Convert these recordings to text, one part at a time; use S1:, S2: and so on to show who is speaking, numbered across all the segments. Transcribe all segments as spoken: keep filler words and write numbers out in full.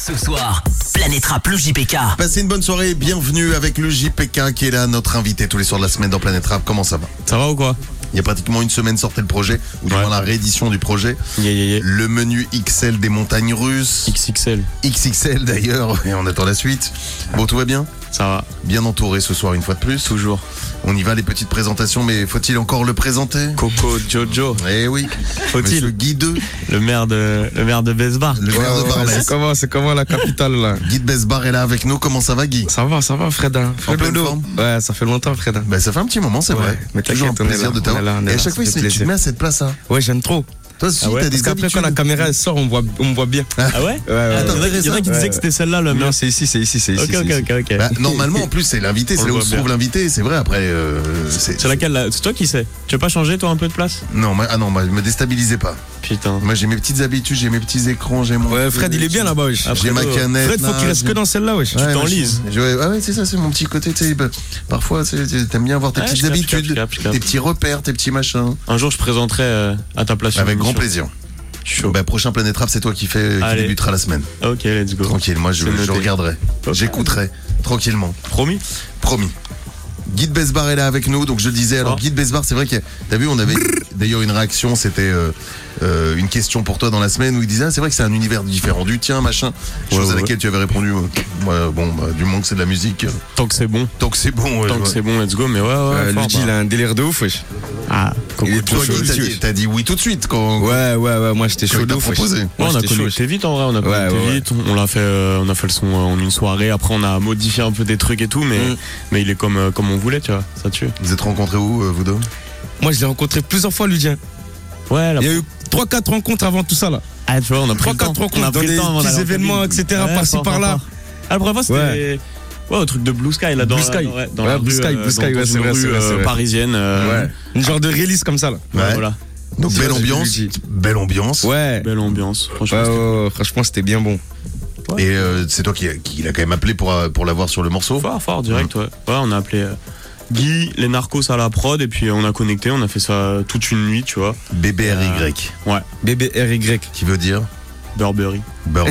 S1: Ce soir, Planète Rap, le J P K.
S2: Passez une bonne soirée, bienvenue avec le J P K qui est là, notre invité tous les soirs de la semaine dans Planète Rap. Comment ça va?
S3: Ça va ou quoi?
S2: Il y a pratiquement une semaine sortait le projet, ou
S3: ouais.
S2: dans la réédition du projet.
S3: Yeah, yeah, yeah.
S2: Le menu X L des montagnes russes.
S3: X X L.
S2: X X L d'ailleurs, et on attend la suite. Bon, tout va bien?
S3: Ça va.
S2: Bien entouré ce soir une fois de plus.
S3: Toujours.
S2: On y va, les petites présentations, mais faut-il encore le présenter?
S3: Coco Jojo.
S2: Eh oui.
S3: Faut-il?
S2: Monsieur Guy deux.
S3: Le maire de, le maire de Besbar.
S2: Le maire de Barbès.
S4: C'est comment, c'est comment la capitale là?
S2: Guy de Besbar est là avec nous. Comment ça va, Guy?
S4: Ça va, ça va, Fred. Hein. Fred
S2: En pleine
S4: Dodo.
S2: forme?
S4: Ouais, ça fait longtemps, Fred.
S2: Ben, ça fait un petit moment, c'est
S4: Ouais,
S2: vrai.
S4: mais
S2: toujours un
S4: t'inquiète, on est
S2: plaisir
S4: là,
S2: de
S4: on
S2: t'avoir.
S4: est là, on est
S2: Et à
S4: là,
S2: chaque
S4: ça
S2: fois,
S4: fait
S2: tu te
S4: plaisir.
S2: mets à cette place-là.
S4: Ouais, j'aime trop.
S2: Toi aussi,
S3: Ah ouais?
S2: t'as des
S4: Parce qu'après, quand la
S2: habitudes.
S4: caméra elle sort, on me voit, on me voit bien.
S3: Ah ouais?
S4: Ouais, ouais,
S3: Ah,
S4: ouais.
S3: il y en a- il y en a qui
S4: Ouais.
S3: disaient que c'était celle-là le
S4: Non,
S3: mien.
S4: c'est ici, c'est ici, c'est ici.
S3: Ok,
S4: c'est
S3: ok,
S4: ici.
S3: ok, ok.
S2: Bah, normalement, en plus, c'est l'invité,
S3: On
S2: c'est
S3: le
S2: là où
S3: voit
S2: se
S3: bien.
S2: trouve l'invité, c'est vrai. Après, euh, c'est.
S3: C'est laquelle là? C'est toi qui sais. Tu veux pas changer toi un peu de place?
S2: Non, moi, ah non, moi, me déstabilisez pas.
S3: Putain.
S2: Moi, j'ai mes petites habitudes, j'ai mes petits écrans, j'ai mon.
S4: Ouais, Fred, il est bien là-bas, wesh.
S3: Après,
S2: J'ai ma
S3: toi,
S2: canette.
S4: Fred, faut
S2: là,
S4: qu'il reste
S2: j'ai-
S4: que dans celle-là, wesh.
S2: Ouais, moi,
S3: t'enlises.
S2: je- je- Ah ouais, c'est ça, c'est mon petit côté. Tu sais, bah, parfois, tu sais, t'aimes bien avoir tes
S3: Ouais,
S2: petites
S3: je capte, je
S2: habitudes,
S3: capte, je capte.
S2: tes petits repères, tes petits machins.
S3: Un jour je présenterai euh, à ta place.
S2: Avec
S3: une
S2: grand
S3: émission.
S2: plaisir.
S3: Chaud.
S2: Bah, prochain Planète Rap, c'est toi qui fait, qui
S3: Allez.
S2: débutera la semaine.
S3: Ok, let's go.
S2: Tranquille, moi, je,
S3: C'est
S2: je
S3: noté.
S2: regarderai.
S3: Ok.
S2: J'écouterai. Tranquillement.
S3: Promis?
S2: Promis. Guy de Besbar est là avec nous, donc je le disais. Alors,
S3: Oh.
S2: Guy de Besbar, c'est vrai que t'as vu, on avait d'ailleurs une réaction, c'était euh, euh, une question pour toi dans la semaine où il disait ah, c'est vrai que c'est un univers différent du tien, machin. Chose
S3: Ouais,
S2: à
S3: ouais.
S2: laquelle tu avais répondu euh, ouais, bon, bah, du moment que c'est de la musique, euh,
S3: Tant que c'est bon.
S2: tant que c'est bon. ouais,
S3: Tant
S2: je
S3: que
S2: vois.
S3: c'est bon, let's go. Mais ouais, ouais.
S4: Euh,
S3: fort,
S4: Luigi,
S3: bah.
S4: il a un délire de ouf, wesh.
S3: Ah, Coco
S2: Et toi,
S3: Jojo.
S2: Guy, t'as dit, t'as dit oui tout de suite quand,
S4: Ouais, ouais, ouais, moi j'étais
S2: quand
S4: chaud
S2: il
S4: de
S2: t'a
S4: ouf, wesh.
S2: proposé.
S3: Ouais,
S4: Moi,
S3: on a
S4: j'étais chaud,
S3: connecté vite en vrai, on a
S4: Ouais,
S3: connecté
S4: ouais,
S3: vite, on l'a fait, euh, on a fait le son euh, en une soirée. Après, on a modifié un peu des trucs et tout, mais
S4: Mm.
S3: mais il est comme euh, comme on voulait, tu vois. Ça tue.
S2: Vous êtes rencontrés où, euh, vous deux?
S4: Moi, je l'ai rencontré plusieurs fois, Luigi. hein.
S3: Ouais, la
S4: Il y a eu trois quatre rencontres avant tout ça là.
S3: ah, tu vois, on a pris
S4: trois
S3: le temps.
S4: quatre
S3: On a
S4: rencontres dans
S3: pris le
S4: des
S3: temps avant
S4: petits
S3: d'aller en
S4: événements,
S3: cabine.
S4: et cetera, par-ci,
S3: fort, fort,
S4: par-là.
S3: fort. Ah, la première fois, c'était ouais, au truc de Blue Sky là dans
S4: Blue
S3: la-
S4: Sky.
S3: dans, ouais, dans
S4: Ouais,
S3: la
S4: Blue
S3: rue,
S4: Sky,
S3: euh,
S4: Blue
S3: dans-
S4: Sky,
S3: dans
S4: ouais,
S3: une
S4: c'est vrai,
S3: rue,
S4: c'est vrai, c'est
S3: euh,
S4: vrai.
S3: parisienne. euh,
S4: Ouais. Une genre de release comme ça là.
S3: ouais,
S2: Ouais.
S3: Voilà.
S2: Donc,
S4: C'est
S2: belle
S4: vrai,
S2: ambiance,
S4: Luigi.
S2: belle ambiance.
S4: Ouais.
S3: Belle ambiance. Franchement,
S4: Ouais,
S3: c'était-
S4: ouais, ouais, franchement, c'était bien bon.
S2: Et euh, c'est toi qui, qui l'a quand même appelé pour, euh, pour l'avoir sur le morceau.
S3: fort, fort, direct, ouais. Ouais, on a appelé euh, Guy, les narcos à la prod, et puis euh, on a connecté, on a fait ça toute une nuit, tu vois.
S2: B B R Y,
S3: Ouais,
S4: B B R Y.
S2: qui veut dire
S3: Burberry.
S2: Burberry.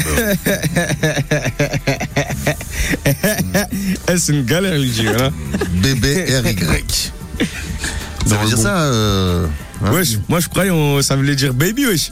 S4: Eh, c'est une galère, Luigi, voilà.
S2: B B R Y. Ça
S3: Dans
S2: veut
S3: le
S2: dire
S3: bon.
S2: ça euh, hein
S4: Wesh, moi je croyais on, ça voulait dire baby, wesh.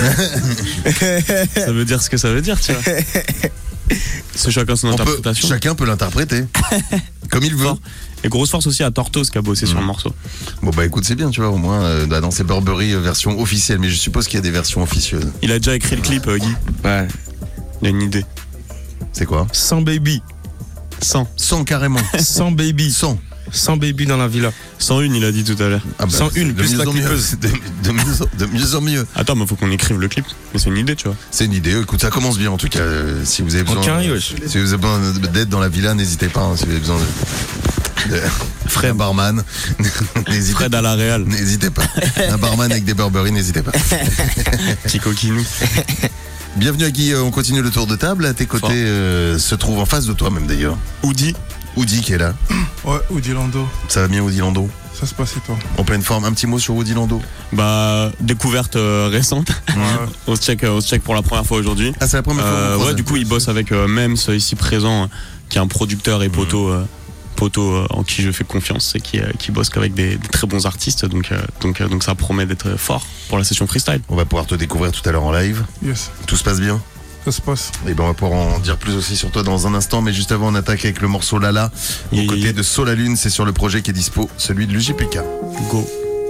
S3: Ça veut dire ce que ça veut dire, tu vois. C'est chacun son
S2: On peut,
S3: interprétation.
S2: chacun peut l'interpréter comme il veut.
S3: Fort. Et grosse force aussi à Tortos qui a bossé sur le morceau.
S2: Bon bah écoute, c'est bien, tu vois, au moins euh, bah, dans ces Burberry euh, version officielle, mais je suppose qu'il y a des versions officieuses.
S3: Il a déjà écrit le clip, euh, Guy.
S4: Ouais.
S3: Il a une idée.
S2: C'est quoi?
S4: Sans baby.
S3: cent.
S2: cent carrément.
S4: Sans baby.
S2: cent.
S4: Sans baby dans la villa.
S3: cent un, il a dit tout à l'heure.
S2: Ah bah,
S4: cent un,
S2: de
S4: plus
S2: mieux
S4: la
S2: en mieux.
S4: clipeuse.
S2: De, de mieux en, de mieux en mieux.
S3: Attends, mais faut qu'on écrive le clip. Mais c'est une idée, tu vois.
S2: C'est une idée. Écoute, ça commence bien en tout cas. euh, si vous avez besoin,
S4: Aucun riz, wesh.
S2: si vous avez besoin d'aide dans la villa, n'hésitez pas. hein, si vous avez besoin de, de Fred barman, n'hésitez
S3: Fred à la Real.
S2: N'hésitez pas. Un barman avec des Burberry, n'hésitez pas.
S3: Petit coquinou.
S2: Bienvenue à Guy, euh, on continue le tour de table. À tes côtés
S3: Fort.
S2: euh, se trouve en face de toi même d'ailleurs.
S3: Oudi.
S2: Oudi qui est là.
S5: Ouais, Oudi Lando,
S2: Ça va bien Oudi Lando?
S5: ça se passe et toi?
S2: En pleine forme. Un petit mot sur Oudi Lando.
S3: Bah, découverte euh, récente.
S5: Ouais.
S3: on, se check, euh, on se check pour la première fois aujourd'hui.
S2: Ah, c'est la première fois. que
S3: Euh,
S2: vous
S3: ouais,
S2: croisez.
S3: du coup, il bosse avec euh, Mems, ici présent, euh, qui est un producteur et poteau, euh, poteau euh, en qui je fais confiance et qui, euh, qui bosse qu'avec des, des très bons artistes. Donc, euh, donc, euh, donc ça promet d'être fort pour la session freestyle.
S2: On va pouvoir te découvrir tout à l'heure en live.
S5: Yes,
S2: Tout se passe bien?
S5: ça se passe.
S2: Et ben on va pouvoir en dire plus aussi sur toi dans un instant, mais juste avant on attaque avec le morceau Lala. Aux
S3: Yeah,
S2: côtés
S3: yeah.
S2: de Soul la Lune, c'est sur le projet qui est dispo, celui de l'U J P K.
S3: Go.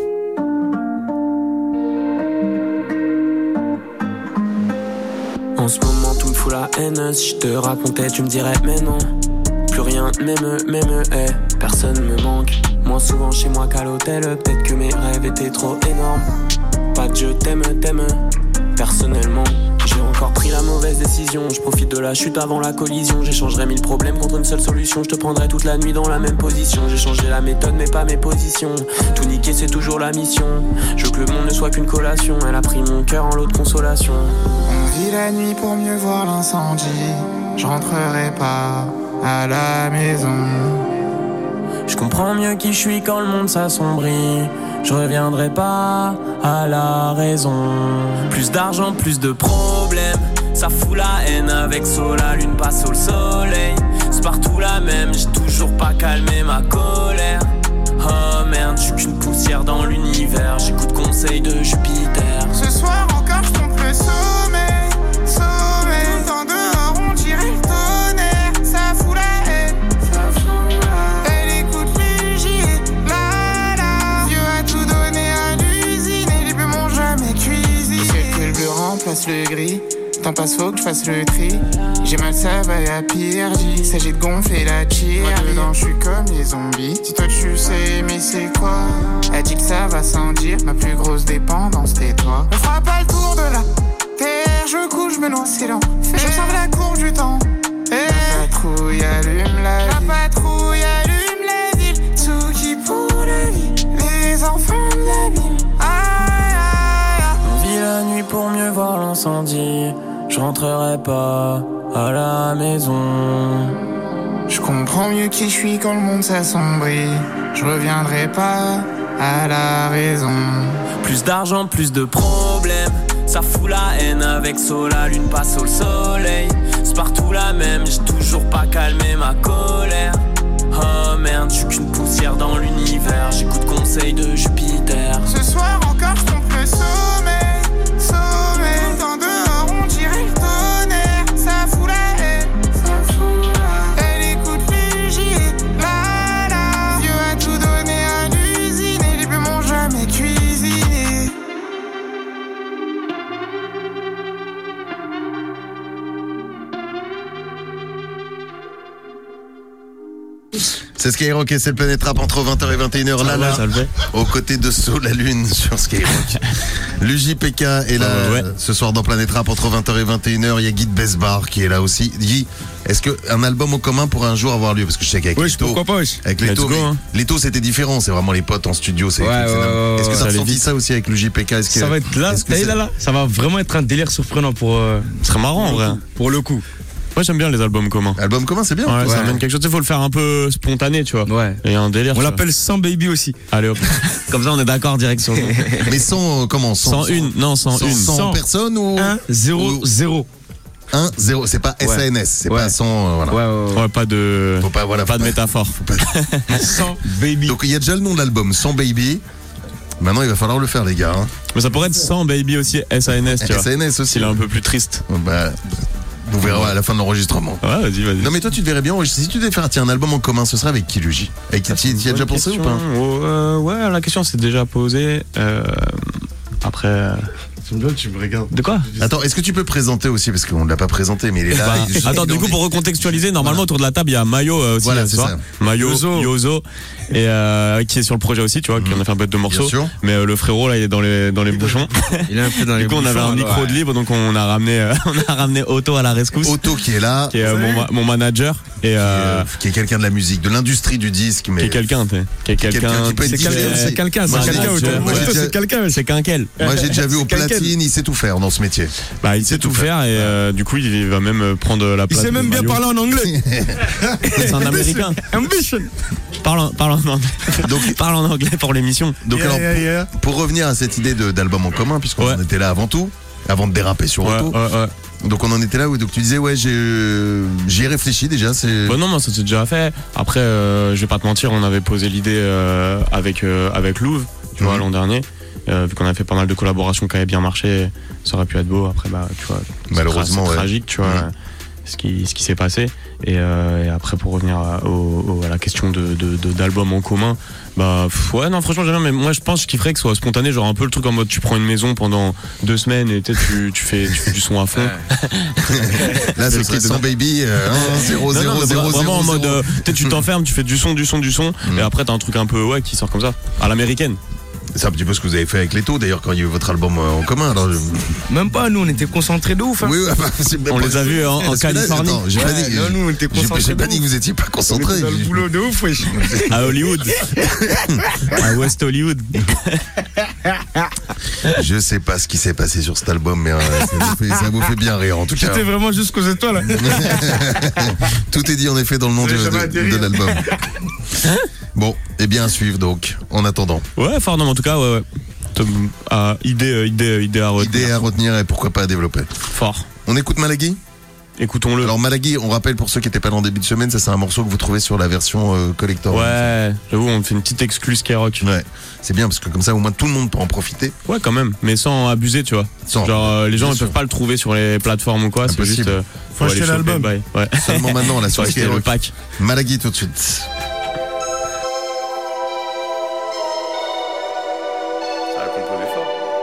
S6: En ce moment tout me fout la haine. Si je te racontais tu me dirais mais non. Plus rien m'aime, m'aime, eh. Personne me manque. Moins souvent chez moi qu'à l'hôtel. Peut-être que mes rêves étaient trop énormes. Pas de je t'aime, t'aime. Personnellement j'ai encore pris la mauvaise décision. Je profite de la chute avant la collision. J'échangerai mille problèmes contre une seule solution. Je te prendrai toute la nuit dans la même position. J'ai changé la méthode mais pas mes positions. Tout niquer c'est toujours la mission. Je veux que le monde ne soit qu'une collation. Elle a pris mon cœur en lot de consolation.
S7: On vit la nuit pour mieux voir l'incendie. Je rentrerai pas à la maison.
S6: Je comprends mieux qui je suis quand le monde s'assombrit. Je reviendrai pas à la raison. Plus d'argent, plus de problèmes. Ça fout la haine avec so, la lune passe au soleil. C'est partout la même, j'ai toujours pas calmé ma colère. Oh merde, j'suis qu'une poussière dans l'univers. J'écoute conseil de Jupiter.
S7: Ce soir encore je tombe le sommeil, sommeil. Dans dehors on dirait le tonnerre. Ça fout la haine, ça fout la haine. Elle écoute Luigi, la la. Dieu a tout donné à l'usine et les bleus m'ont jamais cuisiné. C'est que le bleu remplace le gris. Temps passe, faut que je fasse le tri. J'ai mal, ça va à pire. Il s'agit de gonfler la cheer. Moi dedans, je suis comme les zombies. Si toi tu sais, mais c'est quoi? Elle dit que ça va sans dire. Ma plus grosse dépendance, t'es toi. On fera pas le tour de la terre. Je couche, je me noie, c'est lent. J'observe la courbe du temps. Et la patrouille allume la ville. La patrouille allume la ville. Tout qui pour la vie. Les enfants de la ville. Aïe, aïe, aïe.
S6: On vit la nuit pour mieux voir l'incendie. Je rentrerai pas à la maison.
S7: Je comprends mieux qui je suis quand le monde s'assombrit. Je reviendrai pas à la raison.
S6: Plus d'argent, plus de problèmes. Ça fout la haine avec so, la lune passe au soleil. C'est partout la même, j'ai toujours pas calmé ma colère. Oh merde, j'suis qu'une poussière dans l'univers. J'écoute conseil de Jupiter.
S7: Ce soir encore je tombe le sommeil, sommeil. Dans dehors on dirait le tonnerre. Ça fout la haine, ça fout la haine. Elle écoute Luigi, la la. Dieu a tout donné à l'usine et les bleus m'ont jamais cuisiné.
S2: C'est Skyrock et c'est le Planète Rap entre vingt heures et vingt et une heures. Là, là, aux côtés de So la Lune sur Skyrock. L'U J P K est là
S3: Ah ouais.
S2: ce soir dans Planète Rap entre vingt heures et vingt et une heures. Il y a Guy de Besbar qui est là aussi. Guy, est-ce qu'un album en commun pourrait un jour avoir lieu? Parce que je sais qu'avec
S4: Wesh,
S2: Leto,
S4: pourquoi pas, wesh.
S2: avec
S3: Let's
S2: Leto,
S3: go,
S2: mais
S3: hein.
S2: Leto, c'était différent. C'est vraiment les potes en studio. C'est
S4: Ouais,
S2: c'est-
S4: ouais, ouais,
S2: Est-ce que
S4: ouais,
S2: t'as
S3: ça allait
S2: ressenti
S3: vite.
S2: ça aussi avec l'U J P K? Est-ce que
S4: Ça va être là,
S2: est-ce que
S4: là,
S2: c'est-
S4: là, là. Ça va vraiment être un délire surprenant pour, euh,
S3: Ce serait marrant en vrai.
S4: pour le coup.
S3: Moi j'aime bien les albums communs.
S2: Album commun, c'est bien.
S3: Ouais,
S2: en plus,
S3: ça
S2: hein.
S3: amène quelque chose. Il faut le faire un peu spontané, tu vois.
S4: Ouais.
S3: Et un délire.
S4: On
S3: tu vois.
S4: l'appelle cent baby aussi.
S3: Allez hop. Comme ça on est d'accord direction.
S2: Mais sans euh, comment
S3: Sans une, non, sans
S2: sans,
S3: une.
S2: sans
S4: Cent.
S2: personne ou
S4: un, zéro, zéro.
S2: un zéro. C'est pas S A N S. C'est
S4: Ouais.
S2: pas sans. euh, voilà.
S4: Ouais, ouais, ouais.
S3: Ouais, pas de.
S2: Faut pas voilà.
S3: Pas
S2: faut
S3: de métaphore.
S4: cent baby.
S2: Donc il y a déjà le nom de l'album, Sans Baby. Maintenant il va falloir le faire les gars. Hein.
S3: Mais ça pourrait être sans baby aussi, S A N S, tu vois.
S2: S A N S aussi.
S3: S'il est un peu plus triste.
S2: Bah, vous verrez à la fin de l'enregistrement.
S3: Ouais, vas-y, vas-y.
S2: Non mais toi tu te verrais bien, si tu devais faire tiens, un album en commun, ce serait avec qui Luigi? Avec qui tu y as déjà pensé ou pas?
S3: euh, Ouais, la question s'est déjà posée. Euh, après. euh,
S5: J'aime bien, tu me regardes.
S3: De quoi?
S2: Attends, est-ce que tu peux présenter aussi, parce qu'on ne l'a pas présenté, mais il est là.
S3: Bah,
S2: il est juste-
S3: attends, du coup, pour recontextualiser, normalement, autour de la table, il y a Mayo euh, aussi.
S2: Voilà,
S3: euh, ce
S2: c'est
S3: soir.
S2: ça.
S3: Mayo,
S4: Yozo.
S3: Yozo, et euh, qui est sur le projet aussi, tu vois, qui en a fait un bête de morceaux.
S2: Bien sûr.
S3: Mais euh, le frérot, là, il est dans les, dans les bouchons.
S4: Il est un peu dans les
S3: Du coup, on avait un
S4: bouchons,
S3: micro
S4: ouais.
S3: de libre, donc on a ramené, euh, on a ramené Otto à la rescousse,
S2: Otto qui est là,
S3: qui est euh, mon, ma- mon manager, et euh,
S2: euh, qui est quelqu'un de la musique, de l'industrie du disque, mais
S3: qui est quelqu'un, t'es. Qui est
S2: quelqu'un
S3: quelqu'un.
S2: qui peut être
S4: C'est
S2: D J
S4: quelqu'un,
S2: aussi.
S4: c'est quelqu'un,
S2: Moi,
S4: c'est
S2: j'ai
S4: quelqu'un.
S2: déjà-
S4: Otto.
S2: moi, j'ai
S4: Otto,
S2: déjà-
S4: c'est quelqu'un.
S3: C'est qu'un quel.
S2: moi j'ai déjà vu au
S4: C'est quelqu'un.
S2: platine, il sait tout faire dans ce métier.
S3: Bah, il sait tout faire, et euh, du coup, il va même prendre la
S4: Il
S3: place.
S4: sait
S3: de
S4: même bien
S3: Mayo.
S4: parler en anglais.
S3: C'est un américain.
S4: Ambition.
S3: Parle, en- parle, en anglais.
S2: Donc-
S3: parle en anglais pour l'émission.
S2: Donc
S5: Yeah,
S2: alors,
S5: yeah, yeah.
S2: pour revenir à cette idée de- d'album en commun, puisqu'on
S3: Ouais.
S2: en était là avant tout, avant de déraper sur
S3: Ouais,
S2: Otto,
S3: ouais, ouais.
S2: donc on en était là où donc tu disais ouais j'ai euh, j'y ai réfléchi déjà, c'est
S3: Bah non, moi ça s'est déjà fait. Après, euh, je vais pas te mentir, on avait posé l'idée euh, avec euh, avec Louvre, tu vois,
S2: Mhm.
S3: l'an dernier. Euh, vu qu'on a fait pas mal de collaborations qui avaient bien marché, ça aurait pu être beau. Après, bah, tu vois, c'est
S2: Malheureusement,
S3: tra- c'est
S2: ouais.
S3: tragique, tu vois,
S2: Mhm.
S3: ce qui ce qui s'est passé. Et, euh, et après, pour revenir à, au- au- à la question de de- de- d'album en commun, bah pff, ouais, non, franchement, j'aime bien. Mais moi, je pense qu'il ferait que ce soit spontané, genre un peu le truc en mode tu prends une maison pendant deux semaines et tu sais, tu tu fais tu fais du son à fond.
S2: là ce
S3: le
S2: serait
S3: truc de-
S2: sans baby euh, un, zéro,
S3: Non,
S2: zéro,
S3: non, mais
S2: zéro,
S3: vra- vraiment
S2: zéro,
S3: en mode
S2: zéro.
S3: euh, tu sais, tu t'enfermes, tu fais du son, du son, du son,
S2: Mm.
S3: et après t'as un truc un peu ouais qui sort comme ça, à l'américaine.
S2: C'est un petit peu ce que vous avez fait avec Leto d'ailleurs quand il y a eu votre album euh, en commun. Alors, je-
S4: Même pas, nous on était concentrés de ouf. Hein.
S2: oui, ouais, bah, c'est même
S3: On
S2: pas-
S3: les a vus en- en
S2: Parce que là,
S3: Californie.
S2: attends, J'ai pas
S4: Ouais,
S2: dit,
S4: non, nous, on était
S2: j'ai-
S4: concentrés
S2: j'ai pas
S4: de
S2: dit que
S4: ouf.
S2: vous étiez pas
S4: On
S2: concentrés.
S4: était dans le boulot de ouf, wesh.
S3: À Hollywood. À West Hollywood.
S2: Je sais pas ce qui s'est passé sur cet album, mais euh, ça, vous fait, ça vous fait bien rire en tout cas.
S4: J'étais vraiment jusqu'aux étoiles.
S2: Tout est dit en effet dans le nom
S5: Vous
S2: de,
S5: avez jamais
S2: de-
S5: atterri,
S2: de
S5: hein.
S2: l'album. Bon, et bien à suivre donc, en attendant.
S3: Ouais, fort, non, mais en tout cas, ouais, ouais. Ah, idée, euh, idée, euh, idée à retenir.
S2: Idée à retenir et pourquoi pas à développer.
S3: Fort.
S2: On écoute Malagui ?
S3: Écoutons-le.
S2: Alors Malagui, on rappelle pour ceux qui n'étaient pas là en début de semaine, ça c'est un morceau que vous trouvez sur la version euh, collector.
S3: Ouais, j'avoue, on fait une petite exclue Skyrock.
S2: Ouais, c'est bien parce que comme ça au moins tout le monde peut en profiter.
S3: Ouais, quand même, mais sans abuser, tu vois.
S2: Sans,
S3: Genre, euh, les gens
S2: bien
S3: ne
S2: sûr.
S3: peuvent pas le trouver sur les plateformes ou quoi, c'est
S2: Impossible.
S3: juste. Euh,
S5: Faut acheter
S3: aller choper
S5: l'album.
S3: le bail. Ouais.
S2: Seulement maintenant là
S3: Faut
S2: sur
S3: acheter le
S2: Skyrock.
S3: pack.
S2: Malagui tout de suite.
S3: Ça a composé fort.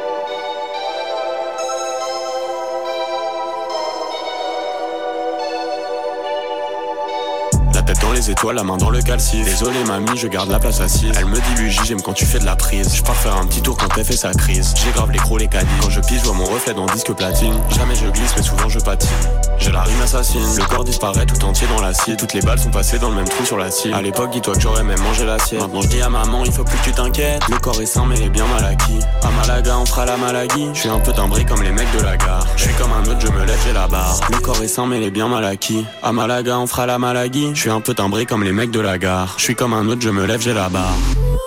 S3: La tête dans les étoiles, la main dans le calcif. Désolé mamie, je garde la place assise. Elle me dit Luigi, j'aime quand tu fais de la prise. Je pars faire un petit tour quand elle fait sa crise. J'ai grave les crocs, les caddies. Quand je pisse, je vois mon reflet dans le disque platine. Jamais je glisse, mais souvent je patine. J'ai la rime assassine, le corps disparaît tout entier dans l'acide. Toutes les balles sont passées dans le même trou sur la cible. À l'époque, dis-toi que j'aurais même mangé l'assiette. Maintenant je dis à maman, il faut plus que tu t'inquiètes. Le corps est sain mais il est bien mal acquis. À Malaga, on fera la Malagui. Je suis un peu timbré comme les mecs de la gare. Je suis comme un autre, je me lève, j'ai la barre. Le corps est sain mais il est bien mal acquis. À Malaga, on fera la Malagui. Je suis un peu timbré comme les mecs de la gare. Je suis comme un autre, je me lève, j'ai la barre.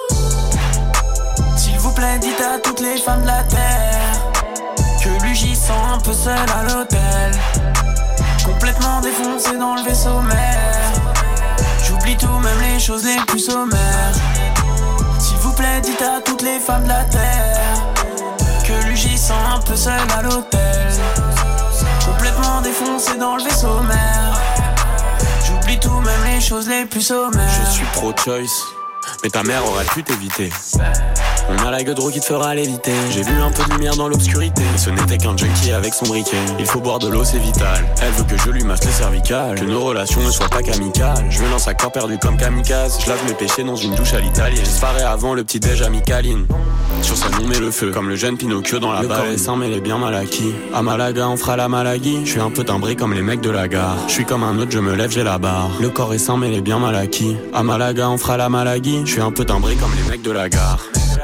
S6: S'il vous plaît, dites à toutes les femmes de la terre que Luigi sent un peu seul à l'hôtel. Complètement défoncé dans le vaisseau mère. J'oublie tout, même les choses les plus sommaires. S'il vous plaît, dites à toutes les femmes de la terre que Luigi sent un peu seul à l'hôtel. Complètement défoncé dans le vaisseau mère. J'oublie tout, même les choses les plus sommaires.
S3: Je suis pro-choice, mais ta mère aurait pu t'éviter. On a la gueule qui te fera l'éviter. J'ai vu un peu de lumière dans l'obscurité, mais ce n'était qu'un junkie avec son briquet. Il faut boire de l'eau, c'est vital. Elle veut que je lui masse les cervicales, que nos relations ne soient pas qu'amicales. Je me lance à corps perdu comme kamikaze. Je lave mes péchés dans une douche à l'italienne. J'espérais avant le petit déj amicaline. Sur sa on met le feu, comme le jeune Pinocchio dans la balle. Le corps est sain mais il est bien mal acquis. À Malaga, on fera la Malagui. Je suis un peu timbré comme les mecs de la gare. Je suis comme un autre, je me lève, j'ai la barre. Le corps est sain mais il est bien mal acquis. À Malaga, on fera la Malagui. Je suis un peu timbré comme les mecs de la gare.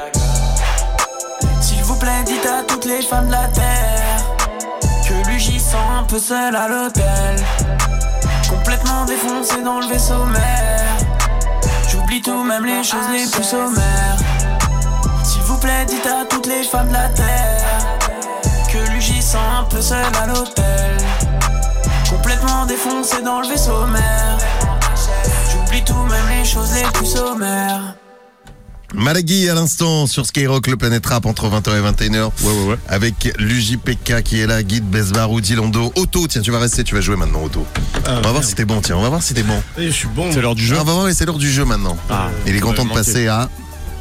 S6: S'il vous plaît, dites à toutes les femmes de la terre que Luigi sent un peu seul à l'hôtel. Complètement défoncé dans le vaisseau mère. J'oublie tout, même les choses les plus sommaires. S'il vous plaît, dites à toutes les femmes de la terre que Luigi sent un peu seul à l'hôtel. Complètement défoncé dans le vaisseau mère. J'oublie tout, même les choses les plus sommaires.
S2: Malagui à l'instant sur Skyrock, le Planète Rap entre vingt heures et vingt et une heures.
S3: Ouais, ouais, ouais.
S2: Avec Luigi P K qui est là, Guide Besbar, Oudi Lando. Otto, tiens, tu vas rester, tu vas jouer maintenant, Otto.
S5: Ah,
S2: on va voir si t'es bon, tiens, on va voir si t'es bon.
S5: Eh, je suis bon.
S3: C'est l'heure du jeu.
S2: Ah, on va voir, c'est l'heure du jeu maintenant.
S3: Ah,
S2: Il est
S3: ça
S2: content de
S3: m'avait manqué.
S2: passer à.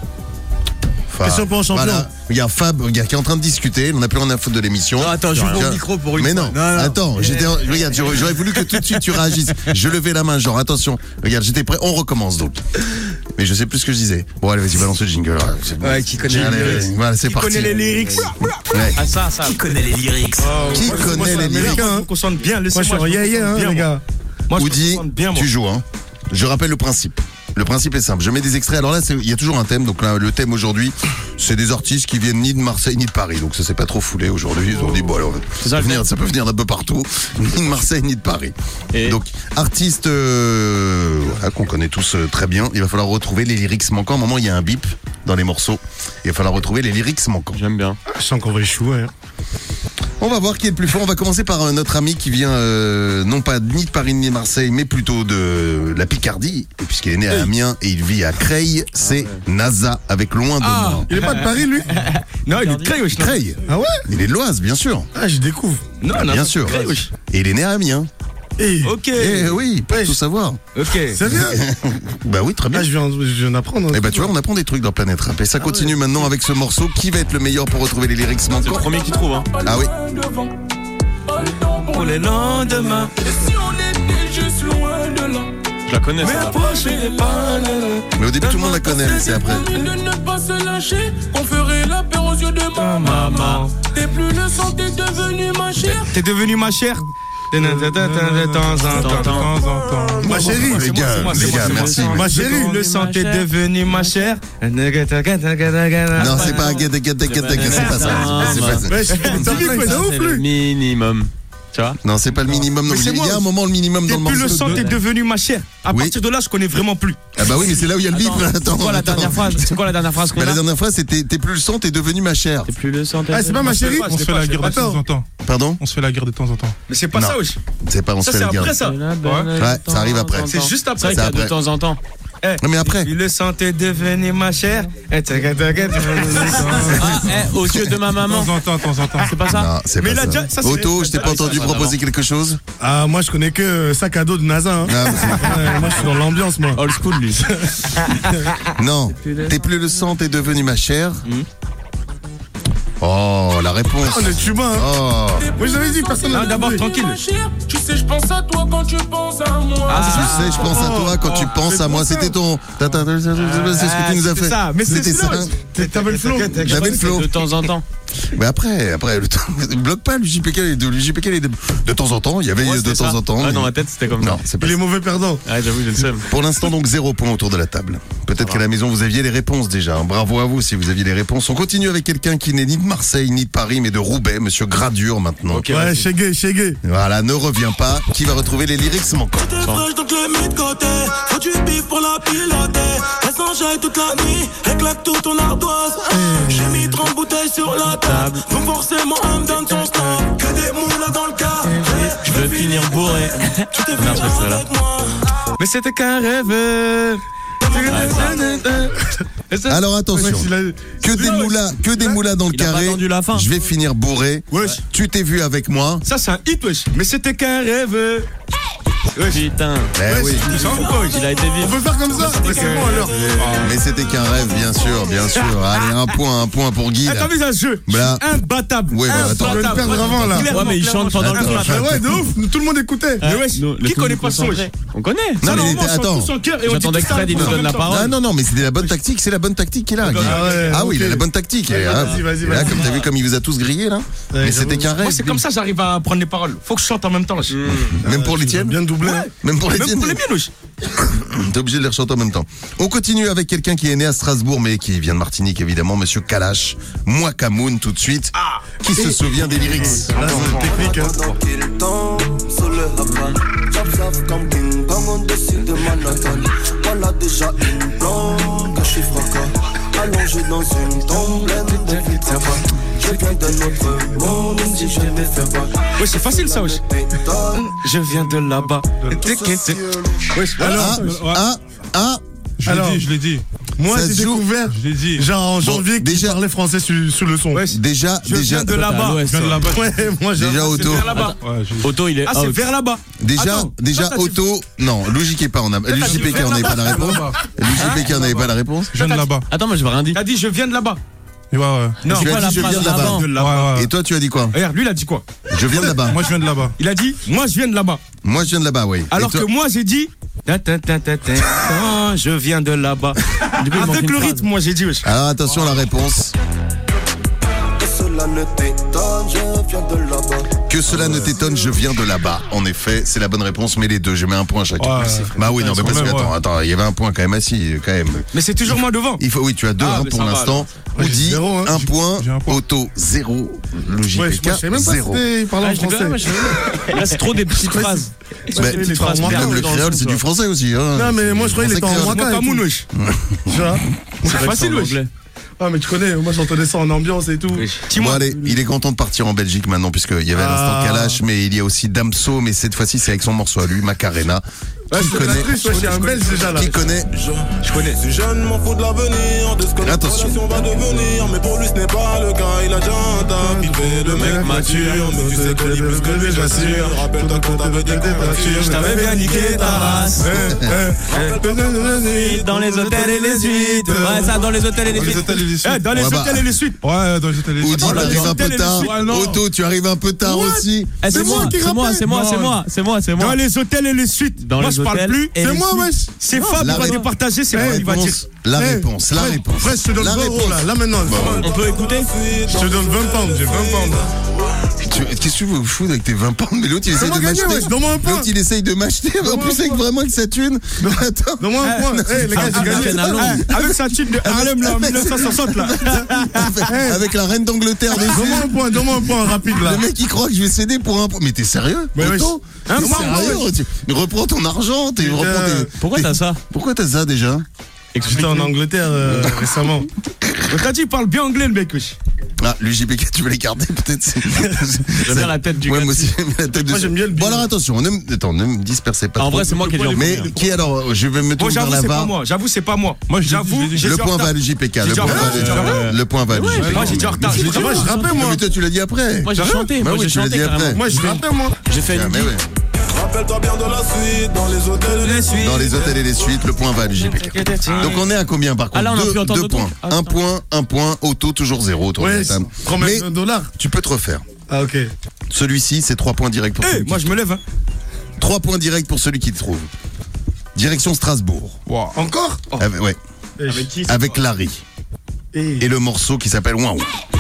S2: Fab.
S5: Question pour un champion.
S2: Voilà. Il y a Fab regarde, qui est en train de discuter, on n'a plus rien à foutre de l'émission.
S4: Non, attends, j'ouvre
S2: Tiens.
S4: mon micro pour une
S2: Mais
S4: fois.
S2: non, attends, j'étais, regarde, j'aurais j'aurais voulu que tout de suite tu réagisses. Je levais la main, genre attention. Regarde, j'étais prêt, on recommence donc. Mais je sais plus ce que je disais. Bon, allez, vas-y, balance le jingle. Ouais, c'est bon.
S4: Ouais, qui connaît
S2: Allez,
S4: les
S2: allez,
S4: lyrics.
S2: voilà, c'est
S4: Qui
S2: parti.
S4: connaît les lyrics?
S2: Ouais.
S4: Ah, ça, ça.
S1: Qui connaît les lyrics?
S2: Qui
S5: Moi,
S2: connaît
S5: moi,
S2: les
S5: c'est
S2: lyrics?
S5: américain,
S4: Je
S5: hein.
S4: me concentre bien,
S5: Moi, je
S4: laissez-moi.
S5: suis en
S4: me
S5: yeah, yeah,
S4: concentre
S5: hein,
S4: bien,
S5: les
S4: moi.
S5: gars.
S4: Moi, je me
S2: Oudi,
S4: concentre bien, moi.
S2: tu joues, hein. Je rappelle le principe. Le principe est simple. Je mets des extraits. Alors là, c'est- il y a toujours un thème. Donc là, le thème aujourd'hui, c'est des artistes qui viennent ni de Marseille ni de Paris. Donc ça s'est pas trop foulé aujourd'hui. Ils ont dit bon alors,
S3: C'est
S2: ça,
S3: ça,
S2: peut
S3: le
S2: venir,
S3: thème.
S2: ça peut venir d'un peu partout, ni de Marseille ni de Paris.
S3: Et-
S2: Donc artistes euh, voilà, qu'on connaît tous euh, très bien. Il va falloir retrouver les lyrics manquants. À un moment, il y a un bip dans les morceaux. Il va falloir retrouver les lyrics manquants.
S3: J'aime bien.
S5: Je sens qu'on va échouer. Hein.
S2: On va voir qui est le plus fort. On va commencer par euh, notre ami qui vient euh, non pas ni de Paris ni de Marseille, mais plutôt de la Picardie, puisqu'il est né à Amiens et il vit à Creil. C'est NASA avec Loin de
S4: Ah.
S2: moi.
S5: Il est pas de Paris, lui?
S4: Non, il est très wesh. non.
S2: Creil.
S5: Ah ouais?
S2: Il est de l'Oise, bien sûr.
S5: Ah, je découvre.
S4: Non,
S2: Ah,
S4: non,
S2: bien
S4: c'est
S2: sûr.
S4: très wesh.
S2: Et il est né à Amiens.
S5: Eh,
S4: Ok.
S2: Eh oui, pour
S5: Ouais.
S2: tout savoir.
S4: Ok.
S5: sérieux?
S2: Bah oui, très bien.
S5: Ah, je viens, je viens d'apprendre.
S2: Eh bah tu vois, on apprend des trucs dans Planète Rap. Et ça continue maintenant avec ce morceau. Qui va être le meilleur pour retrouver les lyrics
S3: C'est le
S2: manquants?
S3: premier qui trouve, hein.
S2: Ah oui.
S4: Pour les lendemains.
S7: Si on était juste loin de là,
S3: Je la connais,
S7: mais
S3: ça.
S7: approchez pas là.
S2: Mais au début, tout le monde la connaît, mais c'est après.
S7: De ne pas se lâcher, on ferait la paix aux yeux de ma maman. T'es plus le sang, t'es devenu ma chère.
S4: T'es devenu ma chère. De temps en temps, de temps en temps.
S5: Ma chérie,
S2: Les gars, les gars, merci.
S5: Ma chérie,
S4: Le sang t'es devenu ma chère. Non,
S2: Non, c'est pas Agatha, Agatha, Agatha, c'est pas ça. C'est pas ça.
S5: Ouais, je suis typique, mais de ouf, lui.
S3: Minimum. Tu vois?
S2: Non, c'est pas le minimum.
S4: Mais
S2: Non,
S4: c'est
S2: il y
S4: moi.
S2: a un moment le minimum dans
S4: T'es
S2: le
S4: plus
S2: morceau.
S4: le sang,
S2: de-
S4: t'es devenu ma chair. À
S2: Oui.
S4: partir de là, je connais vraiment plus.
S2: Ah bah oui, mais c'est là où il y a le bip.
S3: Attends,
S2: là. Attends,
S3: c'est quoi la
S2: attends.
S3: dernière phrase? C'est quoi la dernière phrase qu'on
S2: Bah,
S3: a?
S2: la dernière phrase, c'était t'es plus le sang, t'es devenu ma chair.
S3: T'es plus le sang.
S5: Ah, c'est pas ma chérie.
S4: pas,
S5: On
S4: je
S5: se fait
S4: l'ai
S5: la
S4: pas,
S5: guerre de
S4: je l'ai
S5: temps en temps.
S2: Pardon?
S5: On se fait la guerre de temps en temps.
S4: Mais c'est pas
S2: Non.
S4: ça, wesh.
S2: C'est pas on se
S4: Ça,
S2: fait
S4: c'est
S2: la guerre.
S4: après ça.
S2: Ouais, ça arrive après.
S4: C'est juste après.
S3: C'est vrai qu'il y a
S2: après.
S3: de temps en temps.
S4: Eh,
S2: Non, mais après.
S4: Il le sentait devenir ma chair. Eh, t'inquiète, t'inquiète.
S3: Ah, eh, aux yeux de ma
S5: De
S3: maman.
S5: temps en temps, de temps en temps.
S3: C'est pas ça?
S2: Non, c'est
S4: Mais
S2: pas
S4: il a
S2: ça.
S4: déjà- ça, c'est-
S2: Auto, je t'ai pas
S3: Ah,
S2: entendu
S3: ça, ça,
S2: proposer
S3: avant.
S2: quelque chose.
S5: Ah, moi, je connais que euh, sac à dos de NASA. Hein.
S2: Ah, mais
S5: Ouais, moi, je suis dans l'ambiance, moi.
S3: Old school, lui.
S2: c'est- non, t'es plus le sang, t'es devenu ma chair. Oh, la réponse.
S5: Oh, le tuba. Hein.
S2: Oh.
S5: Moi, j'avais dit, personne
S4: Non,
S5: n'a
S4: d'abord,
S5: compris.
S4: tranquille.
S7: Tu sais, je pense à toi quand tu penses à moi.
S3: Ah,
S2: Tu sais, je pense à toi quand tu penses à moi. C'était ton. C'est ce que tu nous as
S4: c'était
S2: fait.
S4: ça, mais c'est
S2: C'était
S4: ça.
S2: ça.
S5: T'avais le flow.
S2: J'avais le flow.
S3: De temps en temps.
S2: Mais après, après, le temps, bloque pas le J P K. Le J P K, il est de, de temps en temps. Il y avait
S3: Ouais,
S2: de
S3: c'était
S2: temps
S3: ça.
S2: en temps.
S3: Ouais,
S2: mais-
S3: dans ma tête, c'était comme ça.
S2: Non, c'est pas
S5: Il est
S2: ça.
S5: mauvais perdant.
S3: Ouais, j'avoue, j'ai le seum.
S2: Pour l'instant, donc zéro point autour de la table. Peut-être qu'à la maison, vous aviez les réponses déjà. hein. Bravo à vous si vous aviez les réponses. On continue avec quelqu'un qui n'est ni de Marseille, ni de Paris, mais de Roubaix, monsieur Gradure maintenant.
S3: Ok,
S5: Ouais,
S3: vas-y.
S5: chez gay, chez gay.
S2: Voilà, ne revient pas. Qui va retrouver les lyrics manquants?
S8: T'es fraîche donc les mets de côté. Faut du bif pour la piloter. Elle s'enjaille toute la nuit, éclate toute ton ardoise. J'ai mis trente bouteilles sur la table. Donc forcément elle me donne son stop. Que des moules dans le cas.
S3: Je veux finir bourré.
S8: Tu t'es
S3: Merde,
S8: fait
S3: c'est là.
S8: avec moi.
S4: Mais c'était qu'un rêve.
S2: Alors attention,
S5: Ouais, s'il a-
S2: que des moulas, que des moulas dans le
S3: Il a pas
S2: carré.
S3: attendu la fin.
S2: Je vais finir bourré.
S4: Wesh.
S2: Tu t'es vu avec moi.
S4: Ça, c'est un hit, wesh. Mais c'était qu'un rêve.
S3: Putain.
S2: Eh oui.
S4: Tu sens ou quoi, wesh?
S3: Il a été
S5: On
S3: vif.
S5: peut faire comme ça. Mais c'est bon alors.
S2: Mais c'était qu'un rêve, bien sûr, bien sûr. Allez, un point, un point pour Guy.
S4: Ah,
S2: là.
S4: t'as vu ça, ce jeu?
S2: Voilà.
S4: Imbattable.
S2: Ouais, bah, attends,
S5: on va le
S4: Imbattable.
S5: perdre avant, là.
S4: Clairement,
S3: Ouais, mais il
S4: clairement,
S3: chante pendant le
S2: Attends,
S3: clip.
S5: Ah ouais, de ouf. Tout le monde écoutait.
S4: Mais wesh,
S3: Nous,
S4: qui
S3: laisse-nous
S4: connaît
S3: nous
S4: pas le son,
S3: concentrer.
S4: wesh?
S3: On connaît.
S2: Non,
S4: Ça,
S2: mais
S4: non,
S2: il
S4: moi,
S2: était-
S4: on chante
S2: attends.
S4: tous en chœur et on dit
S3: J'attendais
S4: tout
S3: que
S4: ça
S3: Fred, il nous
S4: en
S3: donne
S4: même
S3: la
S4: temps.
S3: parole.
S2: Ah non, non, mais c'était la bonne tactique, c'est la bonne tactique qu'il a, Guy.
S5: Ah ouais,
S2: Ah oui, il a
S5: ok.
S2: la bonne tactique.
S5: Vas-y,
S2: hein.
S5: vas-y, vas-y,
S2: Et là,
S5: vas-y.
S2: comme t'as vu, comme il vous a tous grillés, là. Mais c'était qu'un rêve.
S4: Moi, c'est comme ça, j'arrive à prendre les paroles. Faut que je chante en même temps, wesh.
S2: Même pour les tiennes.
S5: Bien doublé. hein.
S2: Même pour les
S4: Même
S2: tiennes.
S4: pour les miennes, wesh.
S2: T'es obligé de les rechanter en même temps. On continue avec quelqu'un qui est né à Strasbourg, mais qui vient de Martinique, évidemment, monsieur Kalash. Moi, Kamoun, tout de suite. Qui se souvient des lyrics?
S5: Là, c'est technique. Hein.
S8: Pendant qu'il tombe sous le haka. J'observe comme King Kong au-dessus de Manhattan. Voilà déjà une blonde que je suis fracas. Allongé dans une tombe pleine de vitres. Je viens d'un autre monde, si je ne fais pas.
S4: Wesh, c'est facile, ça, wesh. Je viens de là-bas. Wesh,
S2: Ah, ah, ah.
S5: Je l'ai Alors. dit, je l'ai dit.
S2: Ça
S5: Moi, j'ai
S2: se joue.
S5: découvert, Je l'ai dit.
S2: Bon,
S5: genre en janvier,
S2: déjà-
S5: déjà parlait français sur, sur le son.
S4: Wesh.
S2: Déjà,
S4: Je
S2: déjà,
S4: viens de là-bas.
S3: l'ouest,
S5: Je viens de là-bas. Ouais, moi, j'ai.
S2: déjà, Auto.
S4: Vers là-bas.
S5: Ouais, je-
S3: Auto, il est
S4: Ah, c'est
S3: out.
S4: vers là-bas.
S2: Déjà,
S4: Attends,
S2: déjà,
S4: toi, t'as dit-
S2: Auto. Non, Louis J P K, on a, Louis J P K, on n'avait pas la réponse. Louis J P K, on n'avait pas la réponse.
S5: Je viens de là-bas.
S3: Attends, mais je veux rien dire.
S4: T'as dit, je viens de là-bas.
S5: Et ouais, ouais.
S4: Non,
S2: Tu as
S3: quoi
S2: dit,
S3: la
S2: je viens
S3: phrase
S2: de là-bas.
S3: avant
S4: de là-bas.
S5: Ouais, ouais.
S2: Et toi, tu as dit quoi?
S4: Regarde, lui, il a dit quoi?
S2: Je viens de là-bas.
S5: Moi, je viens de là-bas.
S4: Il a dit, moi, je viens de là-bas.
S2: Moi, je viens de là-bas, oui.
S4: Alors
S2: Et toi
S4: que moi, j'ai dit, ta, ta, ta, ta, ta, ta, je viens de là-bas.
S3: Du coup, il manque
S4: Avec
S3: une
S4: le
S3: phrase.
S4: rythme, moi, j'ai dit, wesh.
S2: Alors, attention à la réponse.
S8: Que cela ne t'étonne, je viens de là-bas.
S2: Que cela ne t'étonne, je viens de là-bas. En effet, c'est la bonne réponse, mais les deux, je mets un point à chacun.
S5: Ouais,
S2: bah oui, non, mais
S5: ils
S2: parce
S5: sont
S2: que,
S5: même,
S2: attends,
S5: ouais.
S2: attends, il y avait un point quand même assis, quand même.
S4: Mais c'est toujours moi devant.
S2: Il faut, oui, tu as deux
S4: Ah,
S2: hein,
S4: mais
S2: pour
S4: ça va,
S2: l'instant.
S5: Ouais, j'ai
S2: Audi,
S5: zéro, hein.
S2: un
S5: J'ai-
S2: point.
S5: j'ai un point.
S2: Auto, zéro. Louis
S5: Ouais,
S2: J P
S5: moi, je savais
S2: K,
S5: même pas
S2: zéro.
S5: si il parlait
S3: Ah,
S5: en
S3: je rigole, moi,
S5: français.
S3: je- Là, c'est trop des petites phrases.
S5: Ouais,
S3: Des
S5: il
S3: petites
S5: était en
S3: phrases
S5: Maka.
S3: perdues
S2: Même le
S3: dans
S2: créole,
S3: son,
S2: c'est
S3: quoi.
S2: du français aussi. Hein.
S5: Non, mais moi, je croyais qu'il était en
S2: Français
S5: Maka.
S4: Moi,
S5: et
S4: Kamoun,
S5: tout.
S4: wesh.
S5: Tu vois.
S3: C'est vrai que
S4: facile,
S3: c'est en
S4: wesh.
S3: anglais.
S5: Ah, mais tu connais, moi, j'entendais ça en ambiance et tout.
S2: Bon,
S4: Dis-moi.
S2: allez, il est content de partir en Belgique maintenant, puisqu'il y avait à l'instant
S5: Ah.
S2: Kalash, mais il y a aussi Damso, mais cette fois-ci, c'est avec son morceau à lui, Macarena.
S5: Ouais,
S2: Qui
S5: c'est
S2: connaît,
S5: la triche, ouais, j'ai un belge déjà là.
S2: qui connaît,
S8: Je connais. Si jeune, m'en fous de l'avenir, de ce que la
S2: Attention.
S8: relation va devenir. Mais pour lui, ce n'est pas le cas. Il a déjà un taf, il fait le mec mature. Mais tu sais qu'on dit plus que lui, j'assure. Rappelle-toi quand t'avais dit qu'on t'assure.
S4: Je t'avais bien niqué ta race.
S3: Dans les hôtels et les suites. Ouais, ça, dans les hôtels et les
S5: Dans les
S3: suites.
S5: hôtels et les suites.
S4: Eh, dans les
S2: Ouais, bah.
S4: hôtels et les suites.
S5: Ouais, dans les hôtels et les
S2: Audi,
S5: suites.
S2: t'arrives un peu
S4: hôtels et les
S2: tard.
S4: suites.
S5: Ouais, non.
S2: Auto, tu arrives un peu tard aussi.
S3: Eh, c'est moi,
S5: qui
S3: c'est moi,
S5: rappelle.
S3: c'est moi, c'est
S5: Non.
S3: moi, c'est moi, c'est
S4: Dans
S3: moi.
S4: les hôtels et les suites.
S3: Dans
S4: Moi,
S3: les
S4: je parle
S3: hôtels
S4: plus.
S3: et
S5: C'est
S3: les
S5: moi,
S3: suites.
S5: wesh.
S4: C'est Fab
S2: La
S4: qui va
S2: réponse.
S4: départager, c'est
S2: La
S4: moi qui va dire.
S2: réponse, la
S5: Eh,
S2: réponse, la
S5: Fred,
S2: réponse.
S5: Fred, je te donne
S2: La
S5: vingt euros
S2: réponse.
S5: là, là maintenant.
S3: On peut écouter?
S5: Je te donne vingt pounds, j'ai vingt pounds.
S2: Tu- Qu'est-ce que tu veux foutre avec tes vingt pounds? Mais l'autre il essaye
S5: Comment
S2: de
S5: gagner,
S2: m'acheter.
S5: wesh, donne-moi un point.
S2: L'autre il essaye de m'acheter. En
S5: Donne-moi
S2: plus
S5: un
S2: avec
S5: point.
S2: vraiment avec sa thune. Attends.
S5: Donne-moi un point. Eh, les gars, j'ai gagné.
S4: Eh, avec sa tune de Harlem là en dix-neuf cent soixante là.
S2: Avec, avec la reine d'Angleterre dessus.
S5: Donne-moi un point, donne-moi un point rapide là.
S2: Le mec il croit que je vais céder pour un point. Mais t'es sérieux?
S5: Mais wesh.
S2: Poto
S5: Un
S2: T'es
S5: point,
S2: sérieux?
S5: wesh.
S2: Tu- Mais reprends ton argent. T'es, reprends tes-
S3: Pourquoi t'as ça?
S2: Pourquoi t'as ça déjà?
S5: J'étais en Angleterre euh, récemment.
S4: On t'a dit, il parle bien anglais le mec, wesh.
S2: Ah, le J P K, tu veux les garder peut-être? c'est-
S3: J'aime bien la tête du
S2: Ouais,
S3: gars.
S2: moi aussi j'aime bien la tête de
S5: Moi,
S2: ça.
S5: j'aime bien le
S2: Bon
S5: bidon.
S2: alors attention, ne, me- attends, ne me dispersez pas
S3: Ah, en
S2: trop.
S3: vrai, c'est moi qui ai dit en
S2: Mais
S3: premier.
S2: qui alors? Je vais me
S4: Bon,
S2: tourner vers
S4: j'avoue,
S2: la
S4: c'est pas
S2: barre.
S4: moi. J'avoue, c'est pas moi.
S5: Moi, je
S4: j'avoue,
S5: l'ai dit,
S4: j'ai
S2: Le
S4: dit en
S2: point
S4: retard.
S2: va à l'J P K.
S4: J'ai
S2: Le
S4: dit en
S2: point
S4: retard,
S2: va
S4: j'ai dit en retard.
S2: à- le point va à l'J P K.
S4: Moi, j'ai dit en retard.
S5: Mais
S4: j'ai dit en
S5: moi, je
S4: retard.
S5: rappelle, moi.
S2: Mais toi tu l'as dit après.
S3: Moi, j'ai chanté.
S2: Bah
S3: Moi,
S2: oui,
S3: j'ai
S2: tu l'as
S3: chanté
S2: dit après.
S3: carrément.
S5: Moi, je
S2: Oui.
S5: rappelle, moi.
S3: J'ai fait
S2: Ah,
S3: une
S2: mais ouais.
S8: Rappelle-toi bien de la suite, dans les hôtels et les suites.
S2: Dans les hôtels et les suites, le point va à l'J P K. Donc on est à combien par contre?
S3: Ah, là, on a
S2: deux,
S3: pu entendre
S2: deux
S3: auto.
S2: points.
S3: Ah,
S2: un
S3: putain.
S2: point, un point, auto, toujours zéro autour de
S5: Ouais,
S2: la table.
S5: promets
S2: Mais
S5: un dollar.
S2: tu peux te refaire.
S5: Ah, ok.
S2: Celui-ci, c'est trois points directs pour
S4: Eh,
S2: celui
S4: moi,
S2: qui
S4: je me lève, hein.
S2: trois points directs pour celui qui te trouve. Direction Strasbourg.
S5: Encore
S2: Avec, ouais,
S5: Avec qui
S2: avec Larry. Et le morceau qui s'appelle Waouh.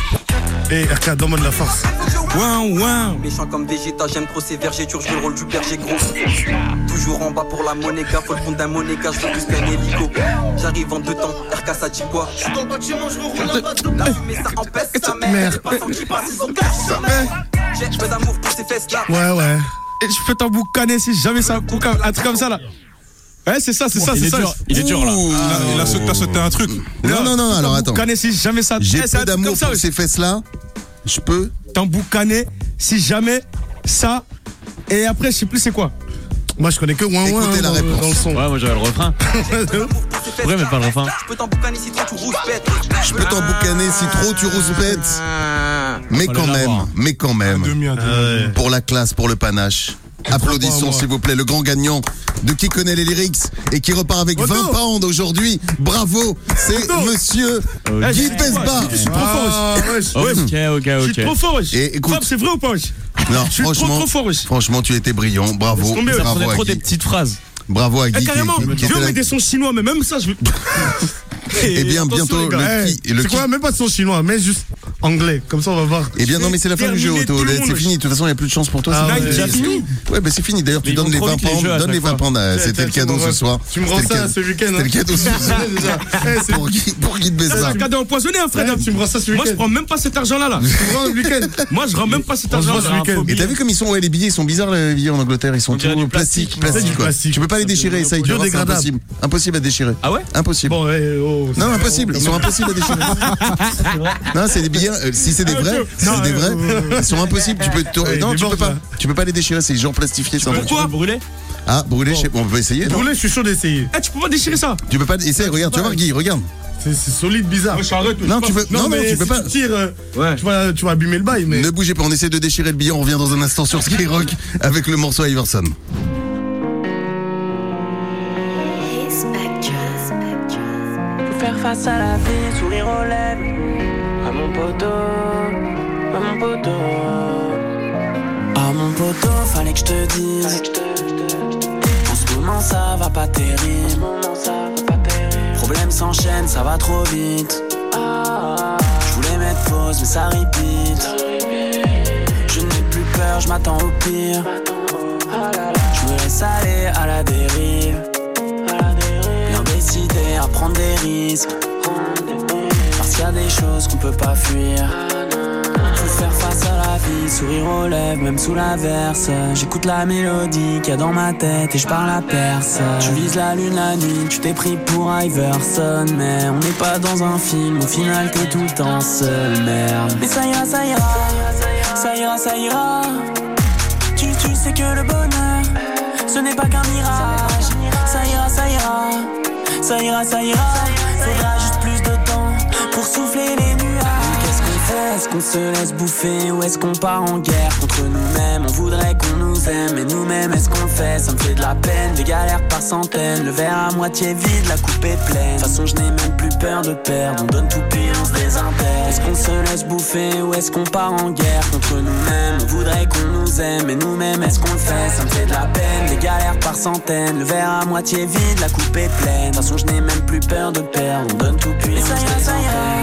S5: Eh, R K, donne-moi de la force.
S4: Ouin, ouin.
S9: Méchant comme Vegeta, j'aime trop ces vergers, tu rejoues le rôle du berger gros. Toujours en bas pour la monéga, faut le compte d'un monéga, je veux plus qu'un hélico. J'arrive en deux temps, R K ça dit quoi? Je suis dans le bâtiment, je roule la batte. La fumée ça empêche sa mère. Les passants qui passent, ils ont caché sa mère. J'ai peu d'amour pour ces fesses là.
S5: Ouais, ouais.
S4: Et je peux t'emboucaner si jamais ça. Un truc comme ça là. Ouais, c'est ça, c'est ça,
S3: Il
S4: c'est
S3: est
S4: ça.
S3: dur. Il est dur là.
S5: Il a sauté, t'as sauté un truc.
S2: Non, non, non, alors attends.
S4: T'emboucaner si jamais ça.
S2: J'ai
S4: Eh, c'est un
S2: peu
S4: truc
S2: d'amour
S4: comme ça,
S2: pour
S4: ouais.
S2: ces fesses-là. Je peux.
S4: T'emboucaner si jamais ça. Et après, je sais plus c'est quoi.
S5: Moi, je connais que ouin ouin
S2: Écoutez la
S5: dans,
S2: réponse.
S5: dans le son.
S3: Ouais, moi j'avais le refrain. Pourquoi même pas le refrain?
S9: Je peux t'emboucaner si toi tu rouspètes.
S2: Je peux t'emboucaner si trop tu rouspètes. Mais
S3: Fallait
S2: quand même,
S3: l'avoir.
S2: mais quand même.
S5: Demi, un demi.
S2: Pour la classe, pour le panache. Applaudissons
S5: moi.
S2: s'il vous plaît le grand gagnant de Qui connaît les lyrics et qui repart avec
S5: Otto.
S2: vingt pounds aujourd'hui. Bravo, c'est
S5: Otto.
S2: monsieur
S4: Eh,
S2: Guy
S4: je-
S2: Pesba.
S4: Je suis trop fort,
S5: Ah, wesh.
S4: wesh.
S3: Ok, ok,
S4: Je suis trop
S3: ok.
S4: fort, wesh.
S2: Et écoute-
S4: Fab, c'est vrai ou pas, wesh?
S2: Non,
S4: Je suis trop,
S2: franchement,
S4: trop fort, wesh.
S2: franchement, tu étais brillant. Bravo,
S4: Laisse tomber,
S3: Ça
S2: bravo
S3: prenait
S2: à
S3: trop des
S2: Guy.
S3: petites phrases.
S2: Bravo à Guy.
S4: Eh,
S2: qui-
S4: carrément,
S2: qui- qui
S4: je
S2: était
S4: veux
S2: là.
S4: mettre des sons chinois, mais même ça, je veux.
S2: Eh bien, bientôt,
S5: les gars.
S2: le
S5: Eh,
S2: qui- le
S5: c'est
S2: qui-
S5: quoi, même pas de son chinois, mais juste anglais. Comme ça, on va voir.
S2: Eh bien non mais c'est la fin du jeu
S4: Terminer
S2: Otto,
S4: tout le
S2: c'est
S4: monde.
S2: fini, de toute façon il n'y a plus de chance pour toi.
S5: Ah
S2: c'est
S5: ouais.
S2: déjà
S4: Déjà fini.
S2: Ouais bah c'est fini, d'ailleurs tu
S3: Mais ils
S2: donnes
S3: vont
S2: les
S3: trop
S2: vingt
S3: vite, les
S2: pounds,
S3: jeux, à
S2: donne
S3: chaque
S2: les vingt
S3: fois.
S2: pounds, euh,
S5: Tiens,
S2: c'était
S5: tiens,
S2: le
S5: tu
S2: cadeau
S5: me
S2: ce
S5: rends-
S2: soir.
S5: Tu me rends
S2: C'était le
S5: ça
S2: cadeau-
S5: ce week-end.
S2: C'était le cadeau ce soir.
S5: Déjà. Eh, c'est
S2: Pour Guy, pour Guy de
S4: C'est
S2: Bessin.
S4: un cadeau empoisonné, hein, Fred.
S5: Eh, tu me rends ça ce
S4: Moi, je
S5: week-end.
S4: prends même pas cet argent-là, là.
S5: Tu me rends le week-end.
S4: Moi, je rends même pas cet
S5: On se voit
S4: argent-là.
S5: ce week-end.
S2: Et t'as vu comme ils sont, ouais, les billets, ils sont bizarres les billets en Angleterre, ils sont
S3: On dirait
S2: tous
S3: du
S2: plastiques,
S3: plastique.
S2: plastiques
S5: C'est du
S2: quoi.
S5: plastique.
S2: Tu peux pas les déchirer, essaye, tu vas voir, c'est
S5: Biodégradable.
S2: impossible. Impossible à déchirer.
S3: Ah ouais?
S2: Impossible.
S5: Bon, eh, oh.
S2: Non, impossible, ils sont impossibles à déchirer. Non, c'est des billets, euh, si c'est des vrais, si c'est des vrais, ils sont impossibles, tu peux, te-
S5: Ouais,
S2: non,
S5: des
S2: tu peux
S5: bords,
S2: pas,
S5: là.
S2: tu peux pas les déchirer, c'est genre plastifié, c'est
S4: Pourquoi?
S2: impossible.
S3: Brûler?
S2: Ah, brûler, je sais- on peut essayer,
S5: Vous
S2: non?
S5: voulez, je suis chaud d'essayer.
S4: Eh, tu peux pas déchirer ça.
S2: Tu peux pas, essaye, regarde, tu vas voir Guy, regarde.
S5: C'est c'est solide, bizarre.
S4: Moi, je arrête.
S2: Non, tu peux, non, non,
S5: mais
S2: tu peux
S5: si
S2: pas.
S5: tu tires, euh,
S4: Ouais.
S5: tu vas, tu vas abîmer le bail, mais.
S2: Ne bougez pas, on essaie de déchirer le billet, on revient dans un instant sur Skyrock avec le morceau Iverson.
S6: Faut faire face à la vie, sourire aux lèvres. À mon poteau, à mon poteau. À mon poteau, fallait que je te dise. En ce moment ça va pas terrible. Problème s'enchaîne, ça va trop vite. Je voulais mettre pause, mais ça repeat. Je n'ai plus peur, je m'attends au pire. Je me laisse aller à la dérive. Bien décidé à prendre des risques. Parce qu'il y a des choses qu'on peut pas fuir. Faut faire face à la vie, sourire aux lèvres, même sous l'averse. J'écoute la mélodie qu'il y a dans ma tête et je parle à personne. Tu vises la lune la nuit, tu t'es pris pour Iverson. Mais on n'est pas dans un film, au final t'es tout le temps seul, merde. Mais ça ira, ça ira, ça ira, ça ira. Tu, tu sais que le bonheur, ce n'est pas qu'un mirage. Ça ira, ça ira, ça ira, ça ira. Faudra juste plus de temps pour souffler les nuages. Qu'est-ce qu'on fait? Est-ce qu'on se laisse bouffer ou est-ce qu'on part en guerre contre nous-mêmes? On voudrait qu'on nous aime, mais nous-mêmes est-ce qu'on le fait? Ça me fait de la peine, des galères par centaines. Le verre à moitié vide, la coupe est pleine. De toute façon je n'ai même plus peur de perdre. On donne tout puis on se désintègre. Est-ce qu'on se laisse bouffer ou est-ce qu'on part en guerre contre nous-mêmes? On voudrait qu'on nous aime, mais nous-mêmes est-ce qu'on le fait? Ça me fait de la peine, des galères par centaines. Le verre à moitié vide, la coupe est pleine. De toute façon je n'ai même plus peur de perdre. On donne tout puis on se désintègre.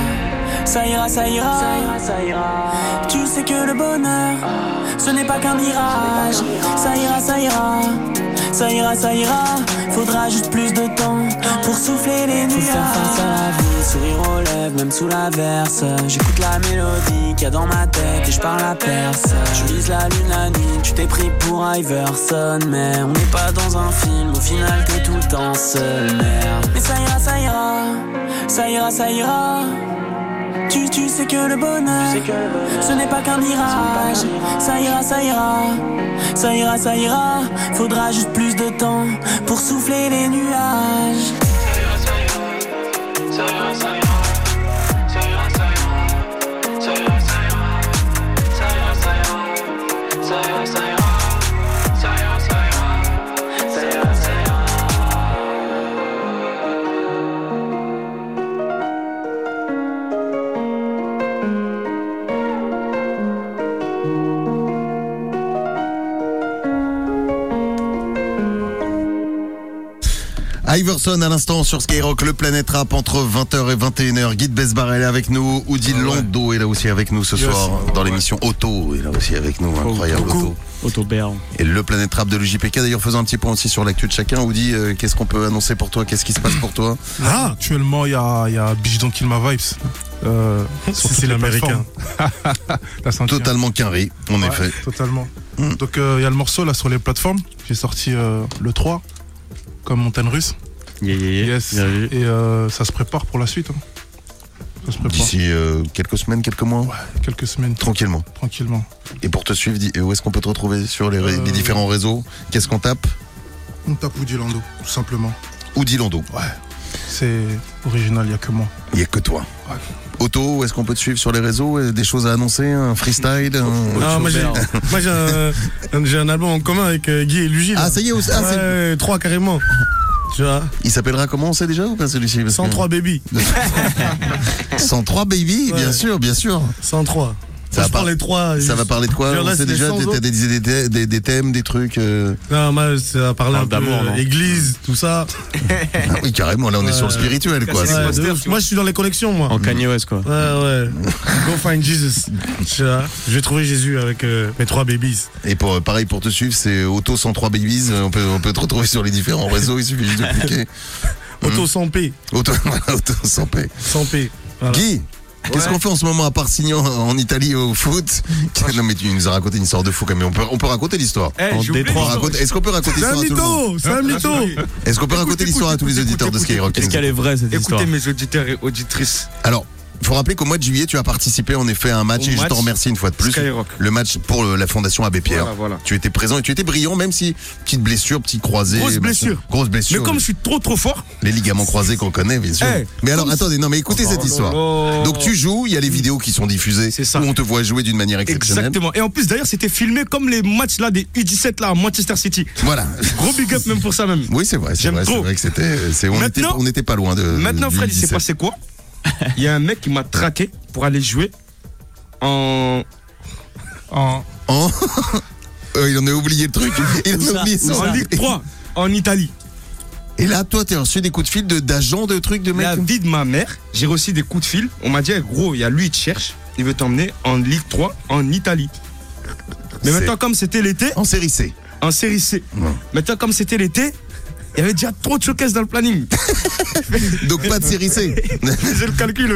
S6: Ça ira, ça ira, ça ira, ça ira. Tu sais que le bonheur, ce n'est pas qu'un mirage. Ça ira, ça ira, ça ira, ça ira. Faudra juste plus de temps pour souffler les nuages. Faut faire face à la vie, sourire aux lèvres, même sous l'averse. J'écoute la mélodie qu'il y a dans ma tête et je parle à personne. Je vise la lune la nuit, tu t'es pris pour Iverson. Mais on n'est pas dans un film, au final t'es tout le temps seul, merde. Mais ça ira, ça ira, ça ira, ça ira. Tu, tu sais que le bonheur, ce n'est pas qu'un mirage. Ça ira, ça ira, ça ira, ça ira. Faudra juste plus de temps pour souffler les nuages. Ça ira, ça ira, ça ira, ça ira, ça ira, ça ira, ça ira, ça ira, ça ira, ça ira, ça ira, ça ira, ça ira, ça ira, ça ira, ça ira.
S2: Iverson à l'instant sur Skyrock, le Planète Rap entre vingt heures et vingt et une heures. Guy de Besbarel est avec nous, Oudi ah ouais. Londo est là aussi avec nous ce yes. soir dans ouais. l'émission Auto est là aussi avec nous, incroyable oh, Auto.
S3: Auto B R.
S2: Et le Planète Rap de l'U J P K, d'ailleurs faisant un petit point aussi sur l'actu de chacun. Oudi, euh, qu'est-ce qu'on peut annoncer pour toi? Qu'est-ce qui se passe pour toi?
S5: Ah, actuellement il y a, y a Bitch Don't Kill My Vibes. Euh, c'est l'américain.
S2: Totalement quinri, en
S5: ouais,
S2: effet.
S5: Totalement. Mm. Donc il euh, y a le morceau là sur les plateformes. J'ai sorti euh, le trois. Comme Montagne Russe.
S3: Yeah, yeah, yeah.
S5: Yes. Yeah, yeah. Et euh, ça se prépare pour la suite. Hein.
S2: D'ici euh, quelques semaines, quelques mois.
S5: Ouais, quelques semaines.
S2: Tranquillement.
S5: Tranquillement.
S2: Et pour te suivre, où est-ce qu'on peut te retrouver sur les, euh... les différents réseaux? Qu'est-ce qu'on tape?
S5: On tape Oudi Londo, tout simplement.
S2: Oudi Londo.
S5: Ouais. C'est original, il n'y a que moi.
S2: Il n'y a que toi.
S5: Ouais.
S2: Auto, où est-ce qu'on peut te suivre sur les réseaux? Des choses à annoncer? Un freestyle? Un...
S5: Non, moi j'ai, moi j'ai, un, j'ai un album en commun avec euh, Guy et Luigi.
S2: Ah, ça y est, ah,
S5: ouais, c'est... trois carrément. Tu vois.
S2: Il s'appellera comment, on sait déjà ou pas celui-ci?
S5: cent trois Baby.
S2: cent trois Baby, ouais. Bien sûr, bien sûr.
S5: cent trois.
S2: Ça, va, par...
S5: les trois,
S2: ça va parler de quoi? On sait déjà des, des, des, des, des thèmes, des trucs. Euh...
S5: Non, moi, ça va parler un peu d'amour, église, tout ça.
S2: Ah oui, carrément, là on ouais. est sur le spirituel, quoi.
S5: Ouais, ouais, moi, je suis dans les collections, moi.
S3: En Kanye West, quoi.
S5: Ouais, ouais. Go find Jesus. Je vais trouver Jésus avec euh, mes trois babies.
S2: Et pour, pareil, pour te suivre, c'est Auto cent trois Babies. On peut, on peut te retrouver sur les différents réseaux, il suffit juste de cliquer.
S5: Auto sans P.
S2: Auto, auto sans P.
S5: Sans P. Voilà.
S2: Guy, qu'est-ce ouais. qu'on fait en ce moment à part signer en Italie au foot? Non mais tu nous as raconté une histoire de fou quand même. On peut, on peut raconter l'histoire.
S3: Hey, en Détroit.
S2: Est-ce qu'on peut raconter l'histoire à tout le monde?
S5: C'est un mytho.
S2: Est-ce qu'on peut raconter l'histoire à tous les auditeurs de Skyrock?
S3: Est-ce qu'elle est vraie cette histoire?
S4: Écoutez mes auditeurs et auditrices.
S2: Alors, il faut rappeler qu'au mois de juillet, tu as participé en effet à un match, Au et match, je t'en remercie une fois de plus.
S4: Skyrock.
S2: Le match pour le, la Fondation Abbé Pierre.
S4: Voilà, voilà.
S2: Tu étais présent et tu étais brillant, même si petite blessure, petite croisée.
S5: Grosse blessure.
S2: Grosse blessure.
S5: Mais comme je suis trop trop fort.
S2: Les ligaments croisés qu'on connaît, bien sûr. Hey, mais alors, attendez, non, mais écoutez oh, cette histoire. Oh, Donc tu joues, il y a les vidéos qui sont diffusées. C'est ça. Où on te voit jouer d'une manière exceptionnelle.
S5: Exactement. Et en plus, d'ailleurs, c'était filmé comme les matchs là des U dix-sept là à Manchester City.
S2: Voilà.
S5: Gros big up même pour ça même.
S2: Oui, c'est vrai. C'est vrai, c'est vrai que c'était. On était, on n'était pas loin de.
S5: Maintenant, Fred, il s'est passé quoi? Il y a un mec qui m'a traqué pour aller jouer en. En.
S2: En. euh, il en a oublié le truc. Il en a oublié ça.
S5: En Ligue trois, en Italie.
S2: Et là, toi, t'as reçu des coups de fil de, d'agents, de trucs, de mecs.
S5: La vie de ma mère, j'ai reçu des coups de fil. On m'a dit, gros, il y a lui, il te cherche. Il veut t'emmener en Ligue trois, en Italie. Mais c'est... maintenant, comme c'était l'été.
S2: En série C.
S5: En série C. Non. Maintenant, comme c'était l'été. Il y avait déjà trop de showcases dans le planning.
S2: Donc pas de série C.
S5: J'ai le calcul.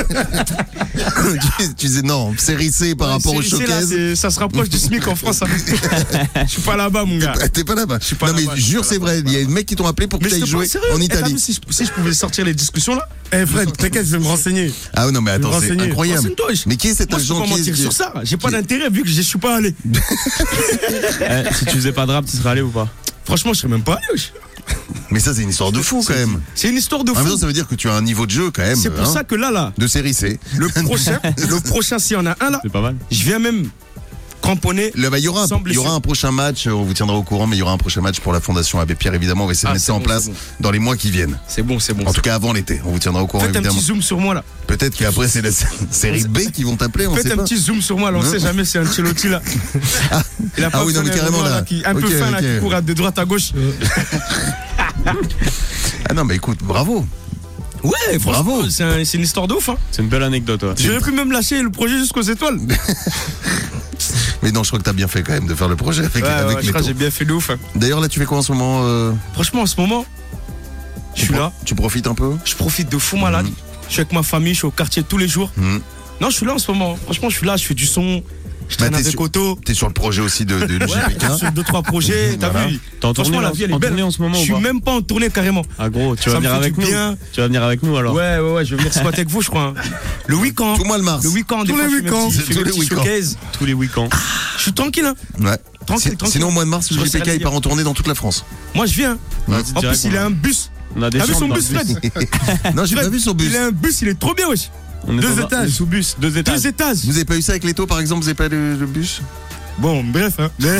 S2: tu, tu disais non, série C par ouais, rapport au showcase.
S5: Là, ça se rapproche du SMIC en France. Je suis pas là-bas, mon gars.
S2: T'es pas, t'es pas là-bas.
S5: Je suis pas
S2: non
S5: là-bas,
S2: mais jure, c'est vrai. Il y a des mecs qui t'ont appelé pour que tu ailles jouer en Italie.
S5: Si je, si je pouvais sortir les discussions là. Eh hey Fred, t'inquiète, je vais me renseigner.
S2: Ah non mais attends, c'est incroyable. Mais qui est cet
S5: Moi,
S2: agent
S5: je peux pas mentir sur ça. J'ai pas d'intérêt vu que je suis pas allé.
S3: Si tu faisais pas de rap, tu serais allé ou pas?
S5: Franchement, je serais même pas allé.
S2: Mais ça, c'est une histoire de fou quand même.
S5: C'est une histoire de fou.
S2: En même temps, ça veut dire que tu as un niveau de jeu quand même.
S5: C'est pour hein, ça que là, là.
S2: De série C.
S5: Le prochain, le prochain, s'il y en a un là.
S3: C'est pas mal.
S5: Je viens même cramponné.
S2: Bah, il y aura, il y aura un prochain match. On vous tiendra au courant, mais il y aura un prochain match pour la Fondation Abbé Pierre. Évidemment, on va essayer ah, de mettre ça bon, en place bon. dans les mois qui viennent.
S5: C'est bon, c'est bon.
S2: En tout cas, avant l'été. On vous tiendra au courant.
S5: Faites
S2: évidemment.
S5: un petit zoom sur moi là.
S2: Peut-être qu'après c'est la série B qui vont t'appeler. On
S5: Faites
S2: sait
S5: un
S2: pas.
S5: petit zoom sur moi. Là, on sait jamais. C'est un Ancelotti là.
S2: Ah, il a pas ah oui, non, mais carrément là. là
S5: qui, un okay, peu fin okay. là, qui court de droite à gauche.
S2: Ah non, mais écoute, bravo.
S5: Ouais, franchement, c'est un- c'est une histoire de ouf. Hein.
S3: C'est une belle anecdote. Ouais.
S5: J'aurais pu même lâcher le projet jusqu'aux étoiles.
S2: Mais non, je crois que t'as bien fait quand même de faire le projet avec,
S5: Ouais,
S2: avec
S5: ouais, je crois que
S2: Métaux.
S5: j'ai bien fait de ouf. Hein.
S2: D'ailleurs, là, tu fais quoi en ce moment euh,
S5: Franchement, en ce moment, je
S2: tu
S5: suis
S2: pro-
S5: là,
S2: Tu profites un peu
S5: je profite de fou malade.
S2: Mhm.
S5: Je suis avec ma famille, je suis au quartier tous les jours.
S2: Mhm.
S5: Non, je suis là en ce moment. Franchement, je suis là, je fais du son. Je
S2: Bah,
S5: traîne
S2: t'es
S5: avec
S2: sur-
S5: Otto.
S2: T'es sur le projet aussi de, de, de J P K.
S5: Ouais, sur deux, trois projets, t'as
S2: Voilà.
S5: vu.
S3: T'es en tournée,
S5: Franchement, la
S3: là,
S5: vie, elle est
S3: en
S5: belle.
S3: tournée en ce moment
S5: Je
S3: ou
S5: suis
S3: pas
S5: même pas en tournée carrément.
S3: Ah gros, tu
S5: Ça
S3: vas
S5: me
S3: venir
S5: fait
S3: avec
S5: du
S3: nous.
S5: bien.
S3: Tu vas venir avec nous alors.
S5: Ouais, ouais, ouais, je vais venir squatter avec vous, je crois. hein. Le week-end.
S2: Tout le mois de mars.
S5: Le week-end, des
S2: Tous
S5: fois,
S2: les
S5: je fais mes
S2: week-ends.
S5: petits- je fais
S2: Tous
S5: mes
S2: les
S5: petits
S2: week-ends.
S5: showcases.
S3: Tous les week-ends.
S5: Je suis tranquille, hein.
S2: Ouais.
S5: Tranquille,
S2: Si-
S5: tranquille.
S2: Sinon, au mois de mars,
S5: Je
S2: le J P K
S5: resserre
S2: il
S5: les
S2: part
S5: liens.
S2: en tournée dans toute la France.
S5: Moi, je viens.
S2: Ouais.
S5: En plus, il a un bus.
S3: On a des
S5: T'as vu
S3: chambres
S5: son
S3: dans
S5: bus,
S3: le bus.
S5: Fred?
S2: Non, j'ai
S5: Fred,
S2: pas vu son bus.
S5: Il a un bus, il est trop bien, wesh.
S3: On est
S5: Deux
S3: dans un-
S5: étages.
S3: Sous-bus, deux étages.
S5: Deux étages.
S2: Vous avez pas eu ça avec Leto, par exemple? Vous avez pas le, le bus?
S5: Bon, bref, hein. Mais,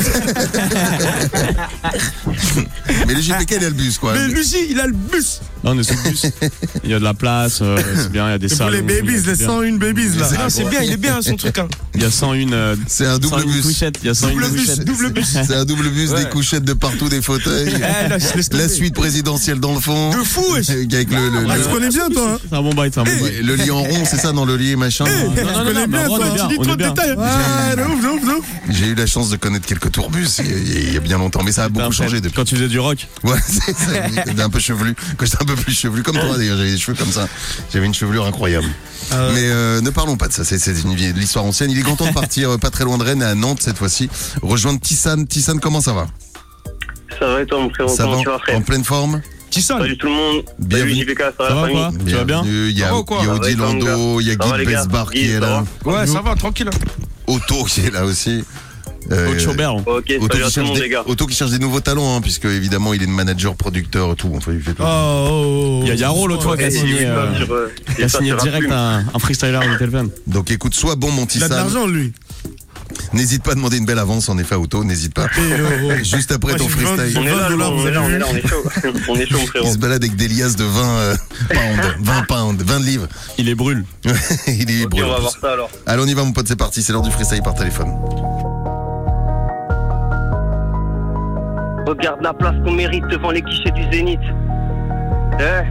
S2: Mais le J P K, il a le bus, quoi.
S5: mais Lucie, il a le bus.
S3: Là, on est sous le bus. Il y a de la place, euh, c'est bien, il y a des
S4: C'est pour
S3: salons.
S4: les babies,
S3: c'est
S4: les
S3: bien.
S4: cent un babies là.
S5: Ah, c'est bien, il est bien son truc. Hein.
S3: Il y a cent un euh,
S2: C'est un double
S3: cent un
S2: bus.
S3: couchettes, il y a cent un
S5: Double bus,
S3: couchettes.
S5: double bus.
S2: C'est un double bus,
S5: Ouais.
S2: des couchettes de partout, des fauteuils.
S5: Eh, là, je laisse tomber.
S2: La suite présidentielle dans le fond.
S5: De fou, wesh.
S2: Avec le, le,
S4: Ah,
S2: le-
S4: tu connais bien toi. Hein.
S3: C'est un bon bail, c'est un bon bail.
S2: le lit en rond, c'est ça, dans le lit, machin.
S5: Eh,
S3: Non,
S5: tu
S3: non, non,
S5: connais
S3: non,
S5: bien,
S3: mais
S5: toi,
S3: on est
S5: tu
S3: bien,
S5: dis
S3: on
S5: trop
S3: est
S5: de
S3: bien.
S5: détails.
S4: Ah, de ouf, de ouf, de ouf.
S2: J'ai eu la chance de connaître quelques tourbus il y a- il y a bien longtemps, mais ça a beaucoup
S3: Putain,
S2: changé
S3: Fred,
S2: depuis.
S3: Quand tu faisais du rock.
S2: Ouais, c'est ça. J'étais un peu chevelu. Quand j'étais un peu plus chevelu, comme toi d'ailleurs, j'avais les cheveux comme ça. J'avais une chevelure incroyable. Mais euh, ne parlons pas de ça, c'est c'est une vieille- de l'histoire ancienne. Il est grand temps de partir euh, pas très loin de Rennes, à Nantes cette fois-ci. Rejoindre Tissane. Tissane, comment ça va?
S10: Ça va et toi, mon frérot,
S2: Ça
S10: comment
S2: va
S10: tu vas, frère?
S2: en pleine forme?
S5: Tisson.
S10: Salut tout le monde.
S2: Bienvenue.
S10: Salut J P K, ça va,
S3: Ça
S10: la
S3: va
S10: famille?
S3: quoi Tu vas bien?
S2: Bienvenue. Il y a,
S5: Ça va ou quoi?
S2: il y a
S10: Ça va,
S2: Audi
S10: les gars,
S2: Lando, il y a
S10: Ça va,
S2: Guy
S10: les gars?
S2: Besbar qui
S10: Guy,
S2: est
S10: ça
S2: là.
S5: Ouais, ça va, tranquille. hein.
S2: Otto qui est là aussi. Euh,
S3: Aude Chaubert.
S10: Ok,
S2: Otto
S10: salut
S2: qui,
S10: à tout le
S2: cherche
S10: monde,
S2: des,
S10: les gars.
S2: Otto qui cherche des nouveaux talents, hein, puisque évidemment il est manager, producteur, tout. Enfin, il fait tout.
S4: Oh, oh, oh.
S3: Il y a Yaro l'autre fois qui a
S10: Et
S3: signé,
S10: j'ai vu ça
S3: euh,
S10: sur, euh, j'ai
S3: qui
S10: vu
S3: a
S10: ça
S3: signé
S10: sur un
S3: direct
S10: film.
S3: un, un freestyler de Telfen.
S2: Donc écoute, sois bon mon
S4: Il a de
S2: Tissane.
S4: l'argent lui.
S2: N'hésite pas à demander une belle avance en effet à Otto, n'hésite pas.
S4: Eh, oh, oh.
S2: Juste après
S4: Moi,
S2: ton
S4: j'ai vingt,
S2: freestyle.
S10: On est là,
S4: dollars,
S10: on
S4: vous
S10: est là, on
S4: avez
S10: est là,
S4: vu
S10: on est chaud. On est chaud, mon
S2: Il
S10: frérot.
S2: se balade avec des liasses de vingt euh, pounds, vingt pounds, vingt livres.
S3: Il les brûle.
S2: Il est
S10: Ok,
S2: brûlé.
S10: on va
S2: en plus.
S10: voir ça alors.
S2: Allez, on y va mon pote, c'est parti, c'est l'heure du freestyle par téléphone.
S10: Regarde la place qu'on mérite devant les guichets du Zénith. Eh.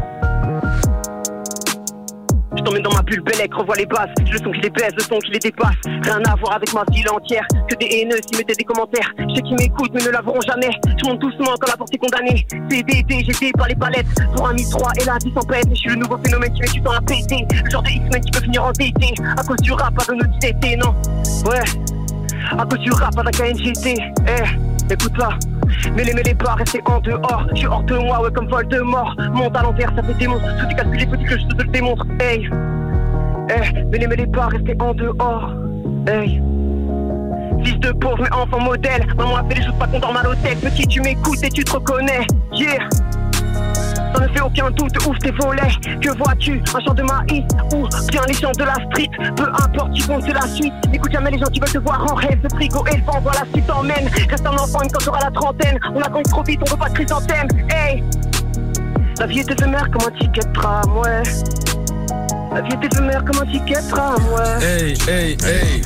S10: Je t'emmène dans ma bulle Bellec, revois les bases. Je le son qui les baise, le son qui les dépasse. Rien à voir avec ma ville entière. Que des haineux s'y mettaient des commentaires. Je sais qu'ils m'écoutent mais ne l'avoueront jamais. Je monte doucement quand la porte est condamnée. C D T, G T par les palettes. Pour un mi trois et la vie s'empête. Je suis le nouveau phénomène qui met du temps à péter. Le genre de X-Men qui peut finir en D T. À cause du rap, pas de notre D T, non. Ouais. À cause du rap avec un N G T. Eh, écoute là. Mêlez, mêlez pas, restez en dehors. Je suis hors de moi, ouais, comme Voldemort. Monte à l'envers, ça fait démon. Tout est calculé, faut que je te le démontre. Hey, eh, mêlez, mêlez pas, restez en dehors. Hey. Fils de pauvre, mais enfant modèle. Maman a fait les choses pas qu'on dorme à l'hôtel. Petit, tu m'écoutes et tu te reconnais. Yeah. Ça ne fait aucun doute, ouvre tes volets. Que vois-tu, un champ de maïs ou bien les champs de la street? Peu importe, tu comptes, c'est la suite. N'écoute jamais les gens qui veulent te voir en rêve. Ce frigo et le vent, voilà ce qui t'emmène. Reste un enfant même quand t'auras la trentaine. On a trop vite, on veut pas de chrysanthème. Hey, la vie est éphémère comme un ticket de tram, ouais. La vie est éphémère comme un ticket de tram, ouais.
S5: Hey, hey, hey.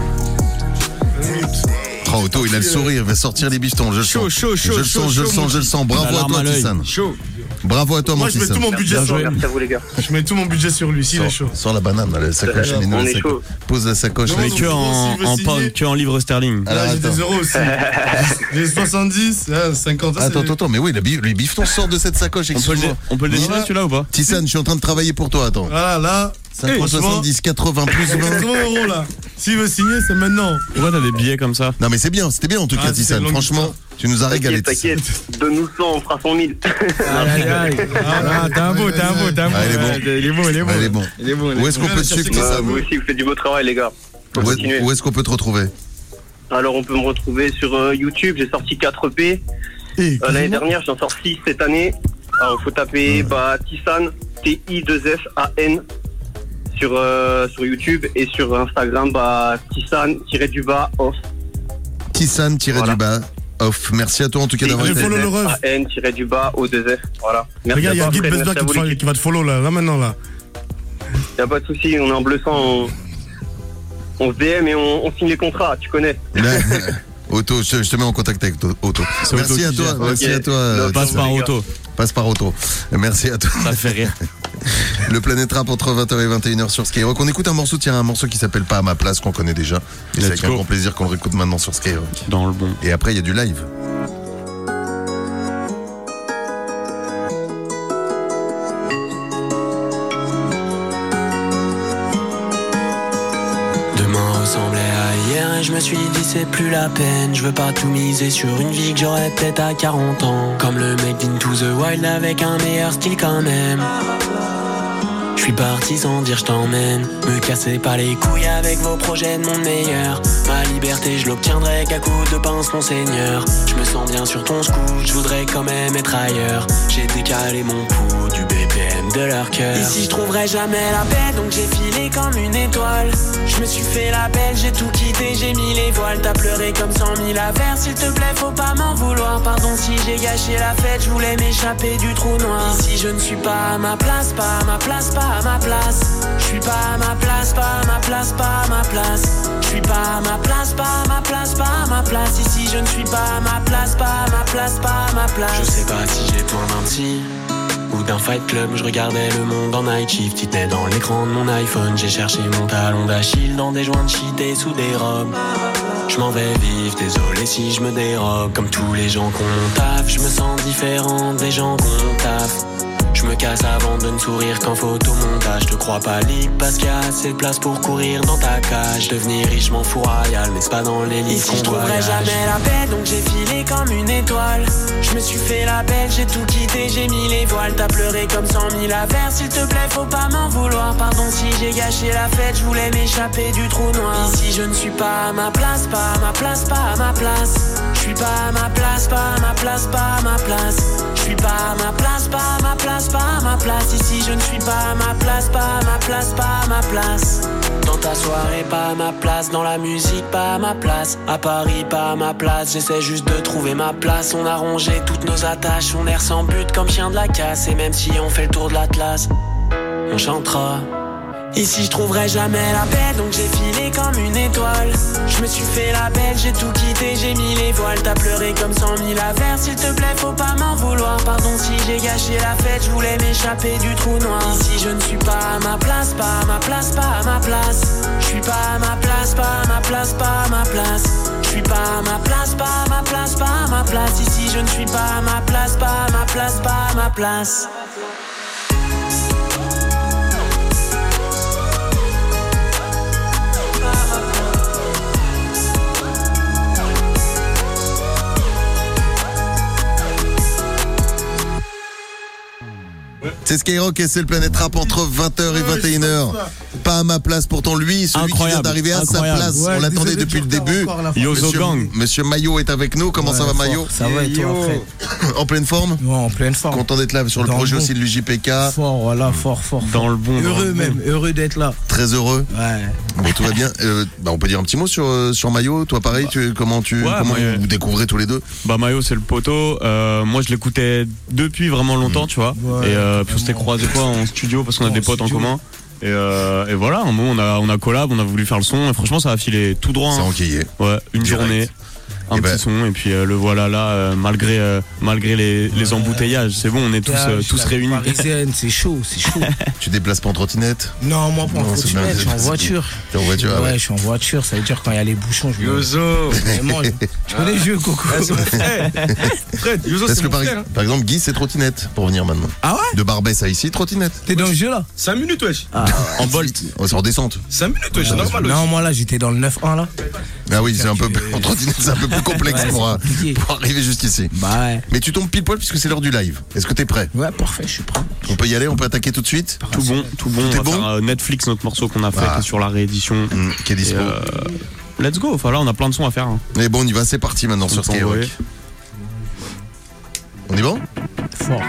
S2: Oh, Otto, il a le sourire, il va sortir les bifetons, je le
S5: Chaud,
S2: sens.
S5: chaud, chaud,
S2: Je le
S5: chaud,
S2: sens, je le
S5: chaud,
S2: sens,
S5: mon
S2: je le sens. Bravo
S3: La
S2: à
S3: larme
S2: toi,
S3: à l'œil.
S2: Tissane.
S5: Chaud.
S2: Bravo à toi, mon
S4: Moi je mets
S2: Tissane.
S4: tout mon budget
S3: Bien
S4: sur
S3: joué.
S4: lui.
S10: Merci à vous, les gars.
S4: Je mets tout mon budget sur lui, s'il est chaud.
S2: Sors, sors la banane, là, la sacoche.
S10: On
S2: mets-nous la
S10: est
S2: sacoche.
S10: chaud.
S2: Pose la sacoche.
S4: Non,
S2: là.
S3: Mais
S4: non,
S3: que
S4: non,
S3: en,
S4: s'il veut
S3: en
S4: signer.
S3: pound, que en livres sterling.
S2: Alors,
S4: Là j'ai
S2: attends.
S4: des euros aussi. J'ai soixante-dix, hein, cinquante.
S2: Attends, attends, attends, mais oui, le bi- les biftons sortent de cette sacoche.
S3: On peut le, dé-
S2: excuse-moi.
S3: on peut le dessiner
S4: Voilà.
S3: celui-là ou pas?
S2: Tissane, je suis en train de travailler pour toi, attends.
S4: Voilà, là.
S2: cinquante, soixante-dix, quatre-vingts plus vingt.
S4: quatre-vingts euros là. S'il veut signer, c'est maintenant.
S3: Pourquoi t'as des billets comme ça?
S2: Non, mais c'est bien, c'était bien en tout
S4: Ah,
S2: cas,
S4: c'est
S2: Tissane.
S4: une longue
S2: Franchement, tu nous as régalé.
S10: T'inquiète,
S2: Tissane.
S10: t'inquiète. Donne-nous cent, on fera cent mille.
S5: Aïe, aïe, aïe. Ah, t'es un beau, t'es un beau, t'es un beau.
S2: Ah, il est bon.
S5: Ouais, Il est bon, il est bon.
S2: Elle est bon.
S5: Il est bon. il est
S2: Où est-ce
S5: bon.
S2: qu'on peut te suivre,
S4: Ouais,
S10: Bah,
S2: Tissane?
S10: vous aussi, vous faites du beau travail, les gars. Faut
S2: Où
S10: continuer.
S2: est- où est-ce qu'on peut te retrouver?
S10: Alors, on peut me retrouver sur euh, YouTube. J'ai sorti quatre E P.
S4: Et
S10: Euh, L'année dernière, j'en sors six cette année. Alors, il faut taper bah, Tissane, T I deux F A N, sur, euh, sur YouTube et sur Instagram, bah, Tissane-du-bas off.
S2: Tissane-du-bas off. Merci à toi en tout cas d'avoir
S4: Je
S2: été.
S4: follow le ref.
S10: A N-du-bas O deux F. Voilà. Merci
S4: Regarde, il y a
S10: à toi,
S4: Guide
S10: Fred,
S4: Besbar
S10: merci à
S4: qui,
S10: vous,
S4: te fa-
S10: l'équipe.
S4: qui va te follow là, là maintenant là.
S10: Y a pas de souci, on est en bleu sang, on, on se D M et on, on signe les contrats, tu connais.
S2: Ouais. Otto, je, je te mets en contact avec Otto.
S3: C'est
S2: Merci
S3: Otto
S2: à
S3: qui
S2: toi,
S3: gère.
S2: merci
S3: Ok.
S2: à toi. euh,
S3: Passe
S2: Tchou.
S3: par Otto.
S2: Passe par Otto. Merci à toi.
S3: Ça fait rire.
S2: Le Planète Rap entre vingt heures et vingt et une heures sur Skyrock. On écoute un morceau, tiens, un morceau qui s'appelle Pas à ma place, qu'on connaît déjà. Et c'est
S3: Let's
S2: avec un
S3: go.
S2: grand plaisir qu'on le réécoute maintenant sur Skyrock.
S3: Dans le bon.
S2: Et après, il y a du live.
S6: Demain ressemblait à hier et je me suis dit c'est plus la peine. Je veux pas tout miser sur une vie que j'aurais peut-être à quarante ans. Comme le mec d'Into the Wild avec un meilleur style quand même. Je suis parti sans dire je t'emmène. Me cassez pas les couilles avec vos projets de monde meilleur. Ma liberté je l'obtiendrai qu'à coup de pince mon seigneur. Je me sens bien sur ton scoot, je voudrais quand même être ailleurs. J'ai décalé mon pouls du B P M de leur cœur. Ici je trouverai jamais la paix donc j'ai filé comme une étoile. Je me suis fait la belle, j'ai tout quitté, j'ai mis les voiles. T'as pleuré comme cent mille affaires, s'il te plaît faut pas m'en vouloir. Pardon si j'ai gâché la fête, je voulais m'échapper du trou noir. Ici je ne suis pas à ma place, pas à ma place, pas à ma place. Je suis pas à ma place, pas à ma place, pas à ma place. Je suis pas à ma place, pas à ma place, pas à ma place. Ici je ne suis pas à ma place, pas à ma place, pas à ma place. Je sais pas si j'ai besoin d'un psy ou d'un fight club, je regardais le monde en night shift. Il était dans l'écran de mon iPhone. J'ai cherché mon talon d'Achille dans des joints de shit et sous des robes. Je m'en vais vivre, désolé si je me dérobe. Comme tous les gens qu'on taffe, je me sens différent des gens qu'on taffe. Je me casse avant de ne sourire qu'en photomontage. Je te crois pas libre parce qu'il y a assez de place pour courir dans ta cage. Devenir riche m'en fous royal, mais c'est pas dans les livres qu'on voyage. Ici je trouverai jamais la paix donc j'ai filé comme une étoile. Je me suis fait la belle, j'ai tout quitté, j'ai mis les voiles. T'as pleuré comme cent mille affaires, s'il te plaît faut pas m'en vouloir. Pardon si j'ai gâché la fête, je voulais m'échapper du trou noir. Ici je ne suis pas à ma place, pas à ma place, pas à ma place. Je suis pas à ma place, pas à ma place, pas à ma place. Je suis pas à ma place, pas à ma place, pas à ma place. Ici je ne suis pas à ma place, pas à ma place, pas à ma place. Dans ta soirée, pas à ma place. Dans la musique, pas à ma place. À Paris, pas à ma place. J'essaie juste de trouver ma place. On a rongé toutes nos attaches. On erre sans but comme chien de la casse. Et même si on fait le tour de l'Atlas, on chantera. Ici je trouverai jamais la paix donc j'ai filé comme une étoile. Je me suis fait la belle, j'ai tout quitté, j'ai mis les voiles. T'as pleuré comme cent mille affaires, s'il te plaît faut pas m'en vouloir. Pardon si j'ai gâché la fête, je voulais m'échapper du trou noir. Ici je ne suis pas à ma place, pas à ma place, pas à ma place. Je suis pas à ma place, pas à ma place, pas à ma place. Je suis pas à ma place, pas à ma place, pas à ma place. Ici je ne suis pas à ma place, pas à ma place, pas à ma place.
S2: C'est Skyrock et c'est le Planète Rap entre vingt heures et vingt et une heures. Pas à ma place, pourtant lui, celui
S3: Incroyable,
S2: qui vient d'arriver à
S3: incroyable.
S2: sa place.
S4: Ouais,
S2: on l'attendait
S4: désolé
S2: depuis
S4: du
S2: le
S4: retard
S2: début.
S4: encore, la fois.
S3: Yozo
S2: Monsieur,
S3: Gang.
S2: Monsieur Maillot est avec nous. Comment
S4: Ouais,
S2: ça va,
S4: fort.
S2: Maillot?
S4: Ça va et toi, Fred?
S2: En pleine forme?
S4: Ouais, en pleine forme.
S2: Content d'être là sur le
S4: Dans
S2: projet
S4: le bon.
S2: aussi de l'U J P K.
S4: Fort, voilà, fort, fort.
S3: Dans le bon. dans
S4: Heureux
S3: le bon.
S4: même, heureux d'être là.
S2: Très heureux.
S4: Ouais.
S2: Bon, tout va bien. Euh, bah, on peut dire un petit mot sur, euh, sur Maillot. Toi, pareil, tu, comment tu
S3: Ouais,
S2: comment
S3: moi, euh,
S2: vous découvrez tous les deux?
S3: Bah Mayo c'est le poteau. Euh, moi je l'écoutais depuis vraiment longtemps, tu vois.
S4: Ouais,
S3: et euh, puis on s'était
S4: vraiment.
S3: croisés quoi en studio parce qu'on a
S4: En
S3: des potes en
S4: studio.
S3: commun. Et, euh, et voilà, un moment on a on a collab, on a voulu faire le son et franchement ça a filé tout droit.
S2: C'est
S3: hein.
S2: enquillé.
S3: Ouais, une
S2: Direct.
S3: journée, un
S2: Et
S3: petit
S2: ben-
S3: son et puis euh, le voilà là euh, malgré euh, malgré les, les embouteillages, c'est bon, on est tous euh,
S4: Plage,
S3: tous
S4: la
S3: réunis.
S4: Parisienne, c'est chaud, c'est chaud.
S2: Tu déplaces pas en trottinette?
S4: Non, moi pas en
S2: Non, c'est
S4: trottinette,
S2: bien,
S4: je suis en
S2: c'est-
S4: voiture.
S2: T'es en voiture? ah
S4: Ouais,
S2: ouais.
S4: je suis en voiture, ça veut dire quand il y a les bouchons, je me.
S5: Yozo.
S4: Vraiment, je- tu connais le jeu, Coco.
S5: Ah, c'est mon frère. Fred, Yozo,
S2: Parce
S5: c'est
S2: que
S5: mon
S2: par,
S5: frère. hein.
S2: par exemple, Guy, c'est trottinette pour venir maintenant.
S4: Ah ouais?
S2: De Barbès à ici, trottinette.
S4: T'es dans le jeu là?
S5: cinq minutes, wesh.
S3: En bolt.
S2: On est en descente.
S5: cinq minutes, wesh, c'est normal, wesh.
S4: Non, moi là, j'étais dans le neuf un là.
S2: Ah oui, c'est un peu
S4: tu-
S2: en trottinette, c'est un peu plus complexe
S4: Ouais,
S2: pour,
S4: c'est
S2: euh,
S4: compliqué.
S2: pour arriver jusqu'ici.
S4: Bah ouais.
S2: Mais tu tombes pile poil puisque c'est l'heure du live. Est-ce que t'es prêt?
S4: Ouais, parfait, je suis prêt.
S2: On peut y aller, on peut attaquer tout de suite.
S3: Tout bon, tout bon.
S2: Tout est
S3: On va
S2: bon
S3: faire euh, Netflix notre morceau qu'on a fait
S2: Ah.
S3: qui est sur la réédition.
S2: Mmh, qui est
S3: Et,
S2: dispo.
S3: euh, let's go. Enfin là on a plein de sons à faire. hein.
S2: Mais bon, on y va, c'est parti maintenant sur
S3: On peut
S2: Skyrock.
S3: envoyer.
S2: On est bon?
S4: Fort.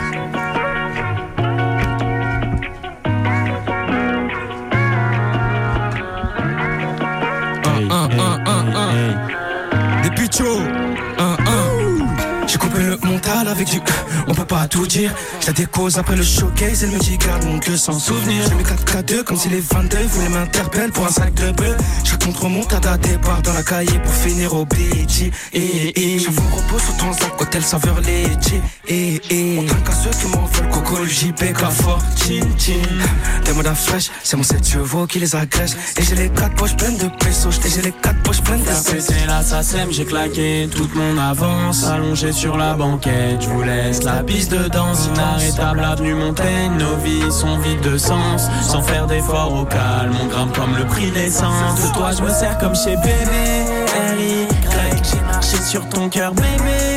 S3: Hey,
S5: un,
S3: hey,
S5: un, un,
S3: hey,
S5: un.
S3: hey.
S5: Des pichos. Un, un. J'ai coupé
S11: Après le mental avec du on peut pas tout dire. J'ai des causes après le showcase, elle me dit garde mon queue sans souvenir. Je mets quatre K deux comme si les vingt-deux voulaient m'interpeller pour un sac de bœuf. Je contre mon tas à départ dans la cahier pour finir au B G. Et je vous repose sur ton sac, hôtel saveur léger. Et on trinque à ceux qui m'en veulent, coco, le J P K fort, chin chin. Des modas fraîches, c'est mon sept chevaux qui les agrège. Et j'ai les quatre poches pleines de pesos, et j'ai les quatre poches pleines de pesos.
S6: C'était là, ça sème, j'ai claqué toute mon avance, allongé sur la banquette. Je vous laisse la piste de danse, inarrêtable avenue Montaigne. Nos vies sont vides de sens, sans faire d'efforts au calme. On grimpe comme le prix d'essence. De toi, je me sers comme chez bébé. R I Greg, j'ai marché sur ton cœur, bébé.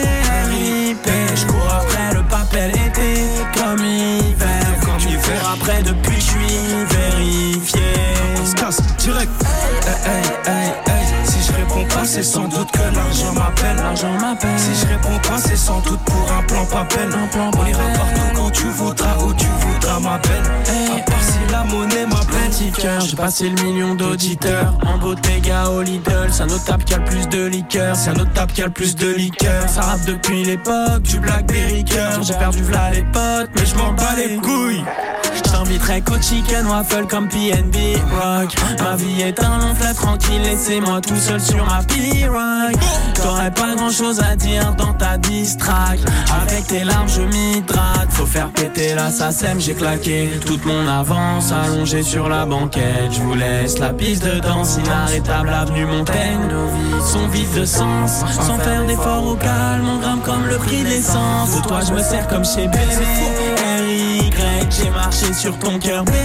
S6: R I P, je cours après le papel été, comme hiver. Comme hiver après, depuis, je suis vérifié.
S11: On se casse direct. Hey, hey, hey, hey. Si je réponds pas, c'est sans doute que l'argent m'appelle.
S6: L'argent m'appelle.
S11: Si je réponds pas, c'est sans doute pour un plan papel. Un plan on ira partout quand tu voudras, où tu voudras m'appelle. Hey, à part si la monnaie m'appelle.
S6: Petit cœur, j'ai passé le million d'auditeurs. En Bottega au Lidl, c'est un notable qui a le plus de liqueur. C'est un notable qui a le plus de liqueur. Ça rappe depuis l'époque du Blackberry Cœur. J'ai perdu v'là les potes, mais je m'en bats les couilles. Je t'inviterai qu'au chicken waffle comme P N B Rock. Ma vie est un long fleuve tranquille, laissez-moi tout seul sur ma P-Rock. T'aurais pas grand chose à dire dans ta diss track. Avec tes larmes je m'hydrate. Faut faire péter la sasem, j'ai claqué toute mon avance, allongé sur la banquette. Je vous laisse la piste de danse, inarrêtable avenue Montaigne. Nos vies sont vides de sens, sans faire d'efforts au calme. On grimpe comme le prix de l'essence. De toi je me sers comme chez bébé. R I Greg, j'ai marché sur ton cœur, bébé.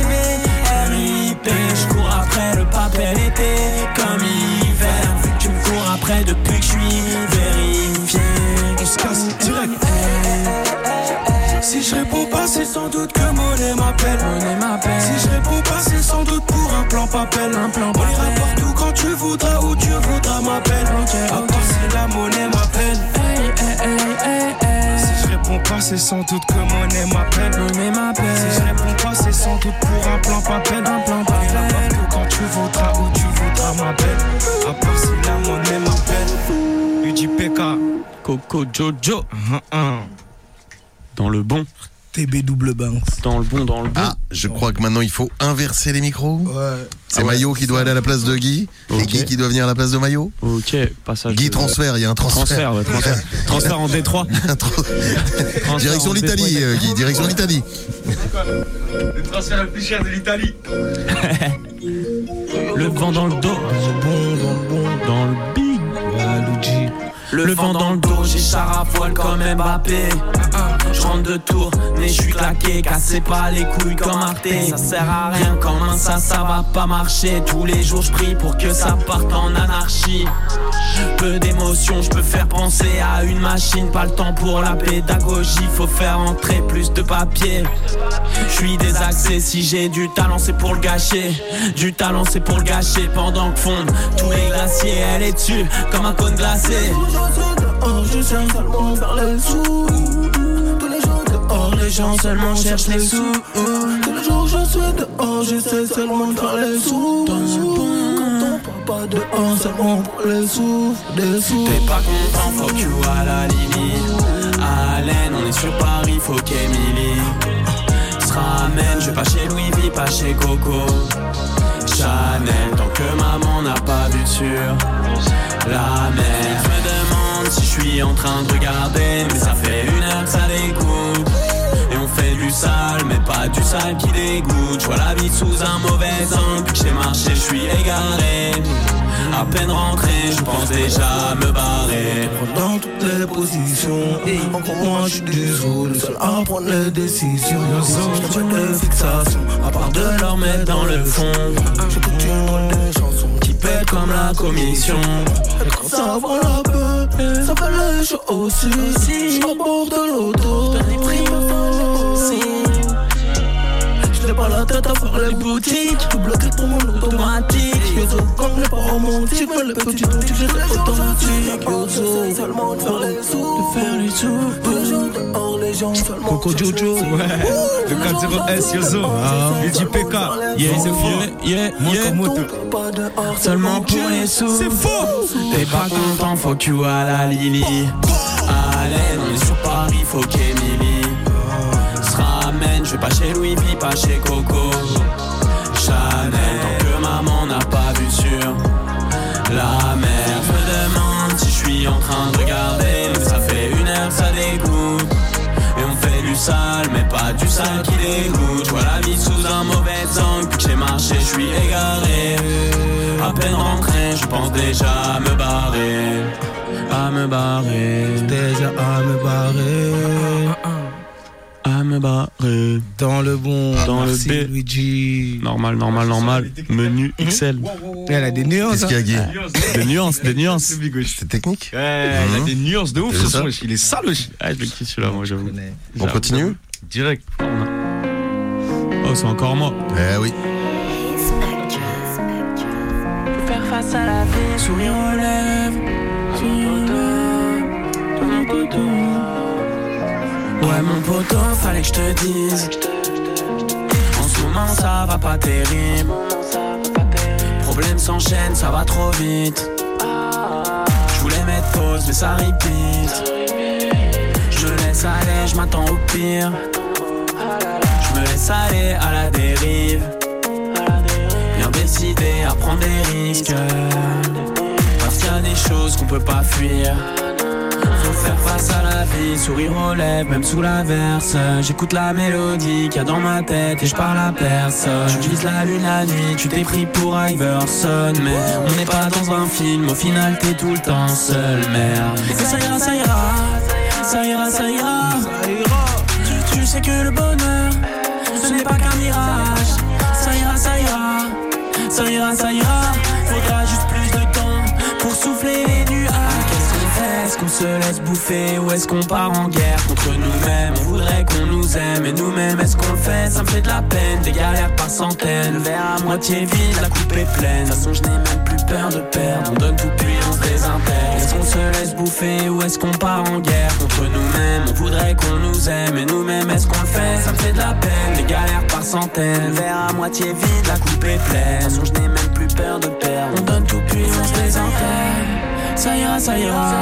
S6: R I P, je cours après le papel été, comme hiver. Vu que tu me cours après depuis que je suis vérifié.
S11: On se casse direct. Si je réponds pas, c'est sans doute que monnaie m'appelle.
S6: Monnaie m'appelle.
S11: Si je réponds pas, c'est sans doute pour un plan papel.
S6: Un plan
S11: on ira partout quand tu voudras, où tu voudras m'appelle.
S6: Okay,
S11: à
S6: okay.
S11: part si la monnaie m'appelle.
S6: Hey, hey, hey, hey, hey.
S11: Si je réponds pas, c'est sans doute que monnaie m'appelle.
S6: Monnaie m'appelle.
S11: Si je réponds pas, c'est sans doute pour un plan papel.
S6: Un plan
S11: papel. On ira partout quand tu voudras, où tu voudras m'appelle. À part si la monnaie m'appelle. U J P K,
S3: Coco Jojo.
S11: uh -huh.
S3: Dans le bon.
S11: T B double Banks.
S3: Dans le bon, dans le bon.
S2: Ah, je crois que maintenant il faut inverser les micros.
S11: Ouais.
S2: C'est
S3: Ah ouais.
S2: Mayo qui doit aller à la place de Guy.
S3: Okay.
S2: Et Guy qui doit venir à la place de Mayo.
S3: Ok, passage.
S2: Guy
S3: de...
S2: transfert, il y a un transfert.
S3: Transfert, ouais, transfert. Transfert en Détroit.
S2: Direction l'Italie, euh, Guy, direction l'Italie.
S5: Le transfert le plus cher de l'Italie.
S6: Le vent dans le dos, dans le big. Le, le vent dans le dos, j'ai char à poil comme Mbappé. Je rentre de tour, mais je suis claqué, cassez pas les couilles comme Arte. Ça sert à rien quand main ça, ça va pas marcher. Tous les jours je prie pour que ça parte en anarchie. Peu d'émotion, je peux faire penser à une machine. Pas le temps pour la pédagogie, faut faire entrer plus de papier. Je suis désaxé, si j'ai du talent c'est pour le gâcher. Du talent c'est pour le gâcher. Pendant que fondent tous les glaciers, elle est dessus comme un cône glacé.
S11: Oh, je sais seulement faire les sous. Tous les jours dehors, les gens seulement cherchent les sous. Tous les jours je suis dehors, j'essaie seulement de faire les sous. Quand on parle pas dehors, seulement pour les sous, des sous.
S6: T'es pas content, fuck you à la limite. Allen, on est sur Paris, faut qu'Emily se ramène. Je vais pas chez Louis V, pas chez Coco Chanel, tant que maman n'a pas vu sur la mer. Je me demande si je suis en train de regarder, mais ça fait une heure que ça dégoûte. Et on fait du sale, mais pas du sale qui dégoûte. Je vois la vie sous un mauvais angle, puis que j'ai marché, je suis égaré. À peine rentré, je pense déjà me barrer.
S11: Dans toutes les positions, encore moi je suis désolé, le seul à prendre les décisions. Je fais des fixations, à part de leur mettre dans le fond. J'écoute une drôle de chanson qui pète comme la commission. Et quand ça va la peur, ça fait les choses aussi. Je bord de l'auto, je des prix aussi. J'ai pas la tête à faire les boutiques. Tout bloqué pour mon automatique. Yozo, comme les pas romantiques, mais les petits boutiques, j'ai les automatiques. Yozo, seulement de faire les sous, de faire les sous. Tous les jours dehors, les gens seulement.
S5: Coco Jojo, ouais. Le quatre zéro S, Yozo. U J P K,
S6: yeah, c'est faux. Yeah, yeah. Seulement pour les sous.
S5: C'est faux.
S6: T'es pas content, faut que tu à la Lily. haleine, on est sur Paris, faut qu'Emily se ramène. Je vais pas chez Louis V, pas chez Coco Chanel, tant que maman n'a pas vu sur la mer. Je me demande si je suis en train de regarder, mais ça fait une heure, ça dégoûte. Et on fait du sale, mais pas du sale qui dégoûte. Je vois la vie sous un mauvais angle, puis que j'ai marché, je suis égaré. À peine rentré, je pense déjà à me barrer. À me barrer.
S4: Déjà à me barrer.
S3: À me barrer.
S4: Dans le bon,
S3: dans
S4: merci
S3: le B.
S4: Luigi.
S3: Normal, normal, normal. Menu X L.
S4: Elle a des nuances.
S2: Qu'est-ce qu'il y a, Guy?
S3: Des nuances, des nuances.
S2: C'est technique.
S5: Ouais, il a des nuances de ouf, ce son. Il est sale, wesh.
S3: Ah, je le kiffe celui-là, moi, j'avoue.
S2: On continue?
S5: Direct.
S3: Oh, c'est encore moi.
S2: Eh oui.
S6: Faire face à la vie, sourire aux lèvres. Ouais mon poteau, fallait que je te dise. En ce moment ça va pas terrible. Problème s'enchaîne, ça va trop vite. Je voulais mettre pause mais ça repeat. Je laisse aller, je m'attends au pire. Je me laisse aller à la dérive. Bien décidé à prendre des risques. Parce qu'il y a des choses qu'on peut pas fuir. Faut faire face à la vie, sourire aux lèvres, même sous l'averse. J'écoute la mélodie qu'il y a dans ma tête et je parle à personne. Je vise la lune la nuit, tu t'es pris pour Iverson. Mais on n'est pas dans un film, au final t'es tout le temps seul, merde. Et ça ira, ça ira, ça ira, ça ira. Tu, tu sais que le bonheur, ce n'est pas qu'un mirage. Ça ira, ça ira, ça ira, ça ira. Faudra juste plus de temps pour souffler les nuages. Est-ce qu'on se laisse bouffer ou est-ce qu'on part en guerre contre nous-mêmes? On voudrait qu'on nous aime et nous-mêmes est-ce qu'on le fait? Ça me fait de la peine, des galères par centaines. Le verre à moitié vide, la coupe est pleine. De toute façon je n'ai même plus peur de perdre. On donne tout puis on se désintègre. Est-ce qu'on se laisse bouffer ou est-ce qu'on part en guerre contre nous-mêmes? On voudrait qu'on nous aime et nous-mêmes est-ce qu'on le fait? Ça me fait de la peine, des galères par centaines. Le verre à moitié vide, la coupe est pleine. De toute façon je n'ai même plus peur de perdre. On donne tout puis on se désintègre. Ça ira, ça ira,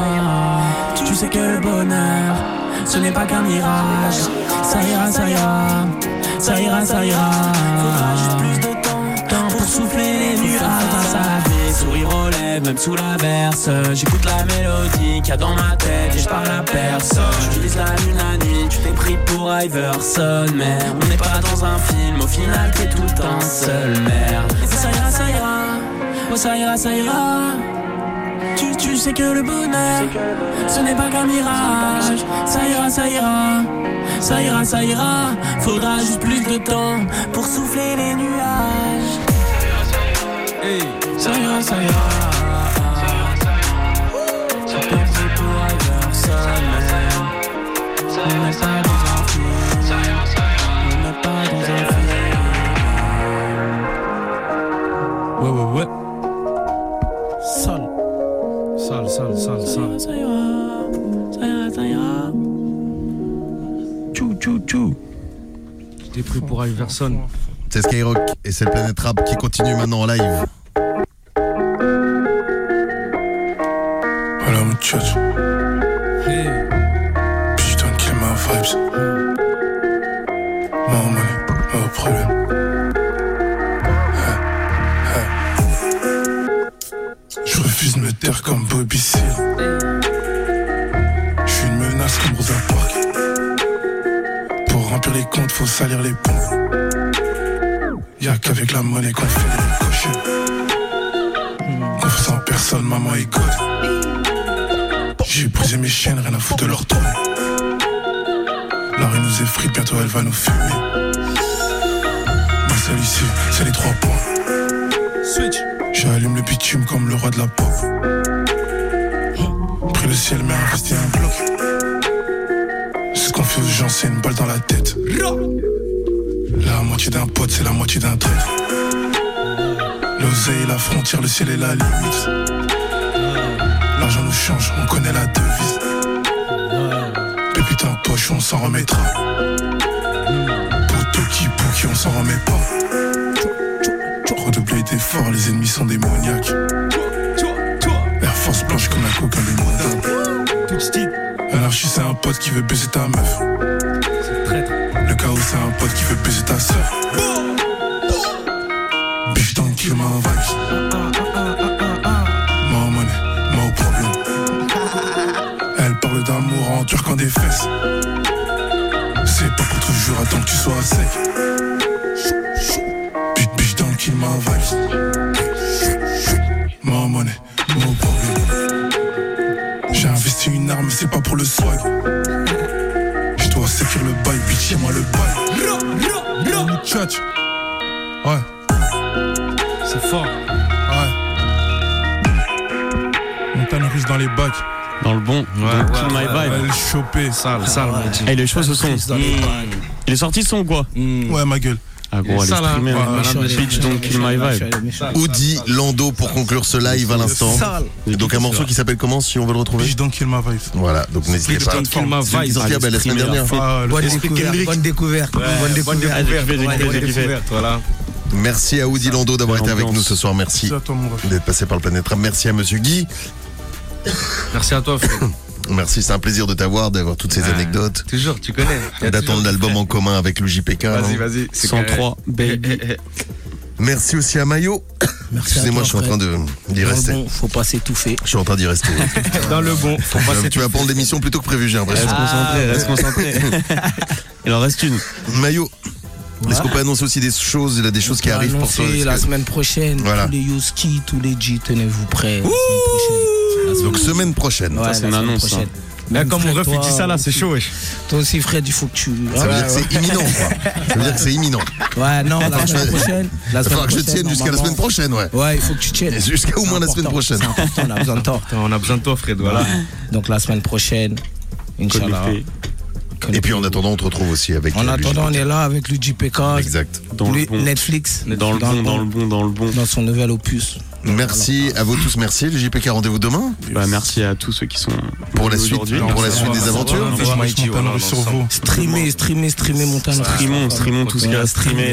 S6: tu sais que le bonheur, ce n'est pas qu'un mirage. Ça ira, ça ira, ça ira, ça ira. Faudra juste plus de temps pour souffler les nuages. Face à la vie, sourire aux lèvres, même sous l'averse. J'écoute la mélodie qu'il y a dans ma tête et je parle à personne. Je vise la lune la nuit, tu t'es pris pour Iverson. Mais on n'est pas dans un film, au final t'es tout le temps seul, merde. Et ça ira, ça ira, oh ça ira, ça ira. Tu, tu sais que le bonheur, ce n'est pas qu'un mirage. Ça ira, ça ira, ça ira, ça ira. Faudra juste plus de temps pour souffler les nuages. Hey. Ça ira, ça ira. Ça t'est pris pour Iverson. On n'est pas dans un film. On n'est pas dans un film.
S5: Ouais, ouais, ouais.
S4: Sol. Sale, sale, sale, sale.
S6: Ça ira, ça ira, ça ira.
S4: Tchou, tchou, tchou. J'étais pris pour Iverson.
S2: C'est Skyrock et c'est le Planète Rap qui continue maintenant en live.
S12: Voilà mon tchatch.
S4: Hey.
S12: Putain, kill my vibes. No money, no problème. Je refuse de me taire comme Bobby Seale. Je suis une menace comme Rosa Parks. Pour remplir les comptes, faut salir les ponts. Y'a qu'avec la monnaie qu'on fait les cochers. Confiance en personne, maman et God. J'ai brisé mes chaînes, rien à foutre de leur tour. La rue nous effrite, bientôt elle va nous fumer. Mais celui-ci, c'est les trois points.
S4: Switch.
S12: J'allume le bitume comme le roi de la pop. Pris le ciel mais investi un bloc. C'est ce qu'on fait aux gens, c'est une balle dans la tête. La moitié d'un pote, c'est la moitié d'un traître. L'oseille, la frontière, le ciel et la limite. L'argent nous change, on connaît la devise. Pépite en poche, on s'en remettra. Poteau qui pour qui on s'en remet pas. Redoubler d'efforts, les ennemis sont démoniaques. Air Force blanche comme la coque indémodable. L'anarchie c'est un pote qui veut baiser ta meuf. Le chaos c'est un pote qui veut baiser ta soeur. Bitch don't kill my vibes. More money, more problem. Elle parle d'amour en turquant des fesses. C'est pas pour toujours, attends que tu sois sec. Bitch, bitch don't kill my vibes. More money, more problem. J'ai investi une arme, c'est pas pour le swag. Je dois sécure le bail, bitch, y'a moi le bail. Tchatch. Ouais.
S4: C'est fort.
S12: Ouais. Montagne russe dans les bacs.
S3: Dans le bon,
S4: Ouais,
S3: dans
S4: ouais,
S3: Kill My
S4: ouais,
S3: Vibe.
S12: Elle est chopée.
S4: Sale, sale, mon Dieu.
S3: Hey, les choses se sont. Il est sorti ce son ou quoi?
S12: Ouais, ma gueule.
S3: Ah gros, elle est
S4: Ça, là.
S3: streamée.
S12: Ouais,
S3: hein.
S12: ouais,
S3: Bitch don't kill my vibe.
S2: Audi Lando pour conclure ce live à l'instant. Et donc un morceau qui s'appelle comment si on veut le retrouver?
S12: Bitch don't kill my vibe.
S2: Voilà, donc n'hésitez pas.
S4: Don't kill my
S2: C'est qui
S4: vibe.
S2: sorti ah, bah, la semaine dernière.
S12: Ah, le
S13: Bonne
S12: fils de
S13: découverte,
S12: Kendrick.
S13: bonne découverte, bonne découverte.
S3: Ah, j'ai kiffé, j'ai kiffé, j'ai kiffé.
S4: Voilà.
S2: Merci à Audi Lando d'avoir été avec nous ce soir. Merci
S12: C'est à toi, mon ref.
S2: d'être passé par le Planète Rap. Merci à Monsieur Guy.
S4: Merci à toi, frère.
S2: Merci, c'est un plaisir de t'avoir, d'avoir toutes ces
S4: Ouais.
S2: anecdotes.
S4: Toujours, tu connais.
S2: Et d'attendre l'album en commun avec le J P K.
S4: Vas-y,
S2: non
S4: vas-y. c'est
S3: cent
S4: carré.
S3: trois, baby.
S2: Merci aussi à Mayo.
S13: Merci
S2: Excusez-moi,
S13: à
S2: je suis
S13: toi,
S2: en train de d'y
S13: frère.
S2: rester.
S13: Dans le bon, faut pas s'étouffer.
S2: Je suis en train d'y rester.
S4: Dans le bon. Faut
S2: Euh,
S4: passer.
S2: tu vas prendre l'émission plutôt que prévu, j'ai
S3: Reste
S2: l'impression.
S3: concentré, reste concentré. Il en reste une.
S2: Mayo, est-ce qu'on peut annoncer aussi des choses, là, des choses qui
S13: On va
S2: arrivent pour toi?
S13: annoncer
S2: Est-ce
S13: la
S2: que-
S13: semaine prochaine,
S2: Voilà.
S13: tous les Yoski, tous les G, tenez-vous prêts. La semaine prochaine. La semaine
S2: Donc semaine prochaine.
S13: Ouais,
S3: Ça, c'est
S13: la
S3: une
S13: semaine
S3: annonce,
S13: prochaine.
S4: Mais
S13: Même
S4: comme mon
S13: Fred,
S4: ref, il dit
S13: toi
S4: ça là, c'est
S13: aussi.
S4: chaud, wesh.
S13: Toi aussi, Fred, il faut que tu.
S2: Ça veut dire que c'est imminent, quoi. Ça veut dire que c'est imminent.
S13: Ouais, non, la
S2: que
S13: semaine
S2: je-
S13: prochaine. La
S2: Il va
S13: semaine
S2: falloir que je
S13: prochaine,
S2: tienne jusqu'à la
S13: normalement.
S2: semaine prochaine, ouais.
S13: Ouais, il faut que tu tiennes.
S2: Jusqu'à au
S13: C'est
S2: moins la
S13: important,
S2: semaine prochaine.
S13: C'est important, on a besoin de toi.
S4: Attends, on a besoin de toi, Fred, voilà.
S13: Donc la semaine prochaine, Inch'Allah.
S3: Connecté.
S2: Et puis en attendant, on te retrouve aussi avec.
S13: En
S2: euh,
S13: attendant, on
S2: le J P K.
S13: est là avec le J P K.
S2: Exact.
S3: Dans le
S13: lui-
S3: bon.
S13: Netflix.
S3: Dans le bon, dans le bon, dans le bon.
S13: Dans son nouvel opus.
S2: Merci à vous tous, merci. Le J P K, rendez-vous demain
S3: Bah, merci à tous ceux qui sont
S2: pour la
S3: venus
S2: suite,
S3: aujourd'hui.
S2: pour la
S3: Merci.
S2: suite des aventures.
S12: Montagne russe sur vous.
S13: Streamer, streamer, streamer, montagne.
S3: Streamons, streamons tout ce qu'il y a à streamer.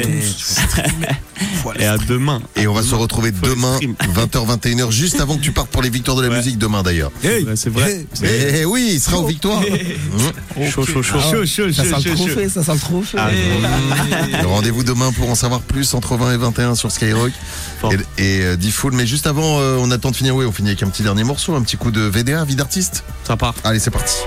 S3: Et à demain.
S2: Et on va se retrouver demain, vingt heures, vingt et une heures, juste avant que tu partes pour les victoires de la musique demain d'ailleurs.
S3: Ouais, c'est vrai.
S2: Eh oui, il sera aux victoires.
S3: Chaud, chaud, chaud.
S4: Chaud, chaud,
S13: Ça
S4: chaud,
S13: sent le
S4: chaud, chaud.
S13: trophée, ça sent le trophée.
S2: Rendez-vous demain pour en savoir plus entre vingt et vingt et un sur Skyrock
S3: Fort.
S2: et, et euh, D-Fool. Mais juste avant, euh, on attend de finir. Oui, on finit avec un petit dernier morceau, un petit coup de V D A, vie d'artiste.
S3: Ça part.
S2: Allez, c'est parti.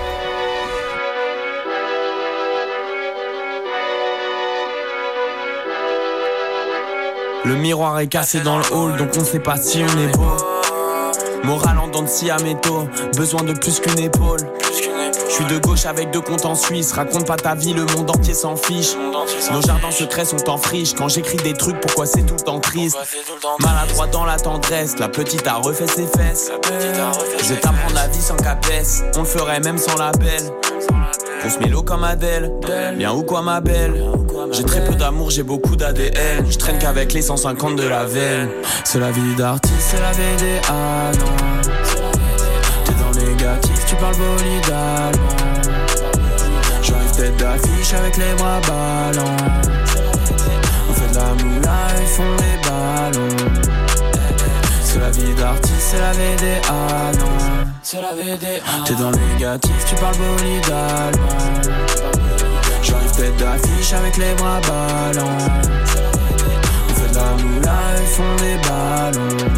S6: Le miroir est cassé dans le hall, donc on sait pas si on est beau. Moral en dents de scie à métaux, besoin de plus qu'une épaule. Je suis de gauche avec deux comptes en Suisse. Raconte pas ta vie, le monde entier s'en fiche. Nos jardins secrets sont en friche. Quand j'écris des trucs, pourquoi c'est tout le temps triste? Maladroit dans la tendresse, la petite a refait ses fesses. Je vais t'apprendre la vie sans capesse. On le ferait même sans label. Pousse mélo comme Adèle. Bien ou quoi ma belle? J'ai très peu d'amour, j'ai beaucoup d'A D N. Je traîne qu'avec les cent cinquante de la veine. C'est la vie d'artiste, c'est la V D A, non. T'es dans le négatif, tu parles bolide allemand. J'arrive tête d'affiche avec les bras ballants. On fait de la moula, ils font des ballons. C'est la vie d'artiste, c'est la V D A, non. C'est la V D A. T'es dans le négatif, tu parles bolide allemand. J'arrive tête d'affiche avec les bras ballants. On fait de la moula, ils font des ballons.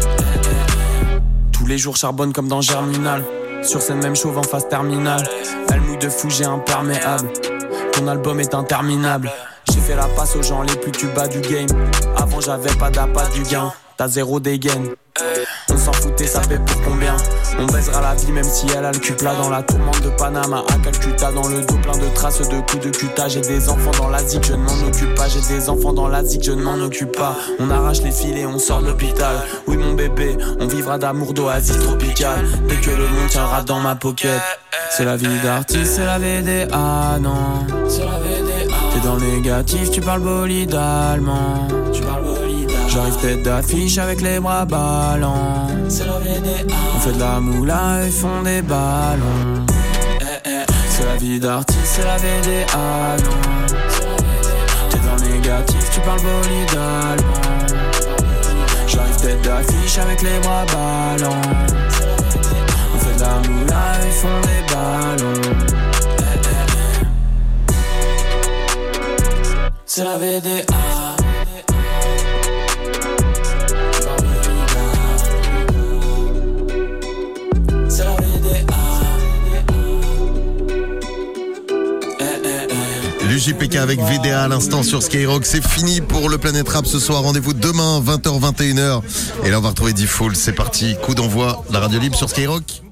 S6: Tous les jours charbonne comme dans Germinal. Sur scène même chauve en phase terminale. Elle mouille de fou, j'ai imperméable. Ton album est interminable. J'ai fait la passe aux gens les plus tu bas du game. Avant j'avais pas d'appât du gain. T'as zéro dégaine. On s'en foutait, ça paie pour combien? On baisera la vie même si elle a le cul plat. Dans la tourmente de Panama à Calcutta. Dans le dos plein de traces de coups de cuta. J'ai des enfants dans l'Asie que je ne m'en occupe pas. J'ai des enfants dans l'Asie que je ne m'en occupe pas. On arrache les fils et on sort de l'hôpital. Oui mon bébé, on vivra d'amour d'oasis tropicale. Dès que le monde tiendra dans ma pocket. C'est la vie d'artiste, c'est la V D A, non. C'est la V D A. T'es dans le négatif, tu parles bolide allemand. Tu parles bolide allemand. J'arrive tête d'affiche avec les bras ballants. C'est la V D A. On fait de la moula, ils font des ballons. Eh, eh. C'est la vie d'artiste, c'est la V D A, non. T'es dans le négatif, tu parles bolide allemand. J'arrive tête d'affiche avec les bras ballants. On fait de la moula, ils font des ballons. Eh, eh, eh. C'est la V D A.
S2: J P K avec V D A à l'instant sur Skyrock. C'est fini pour le Planète Rap ce soir. Rendez-vous demain vingt heures vingt et une heures. Et là on va retrouver D-Fool. C'est parti. Coup d'envoi. La radio libre sur Skyrock.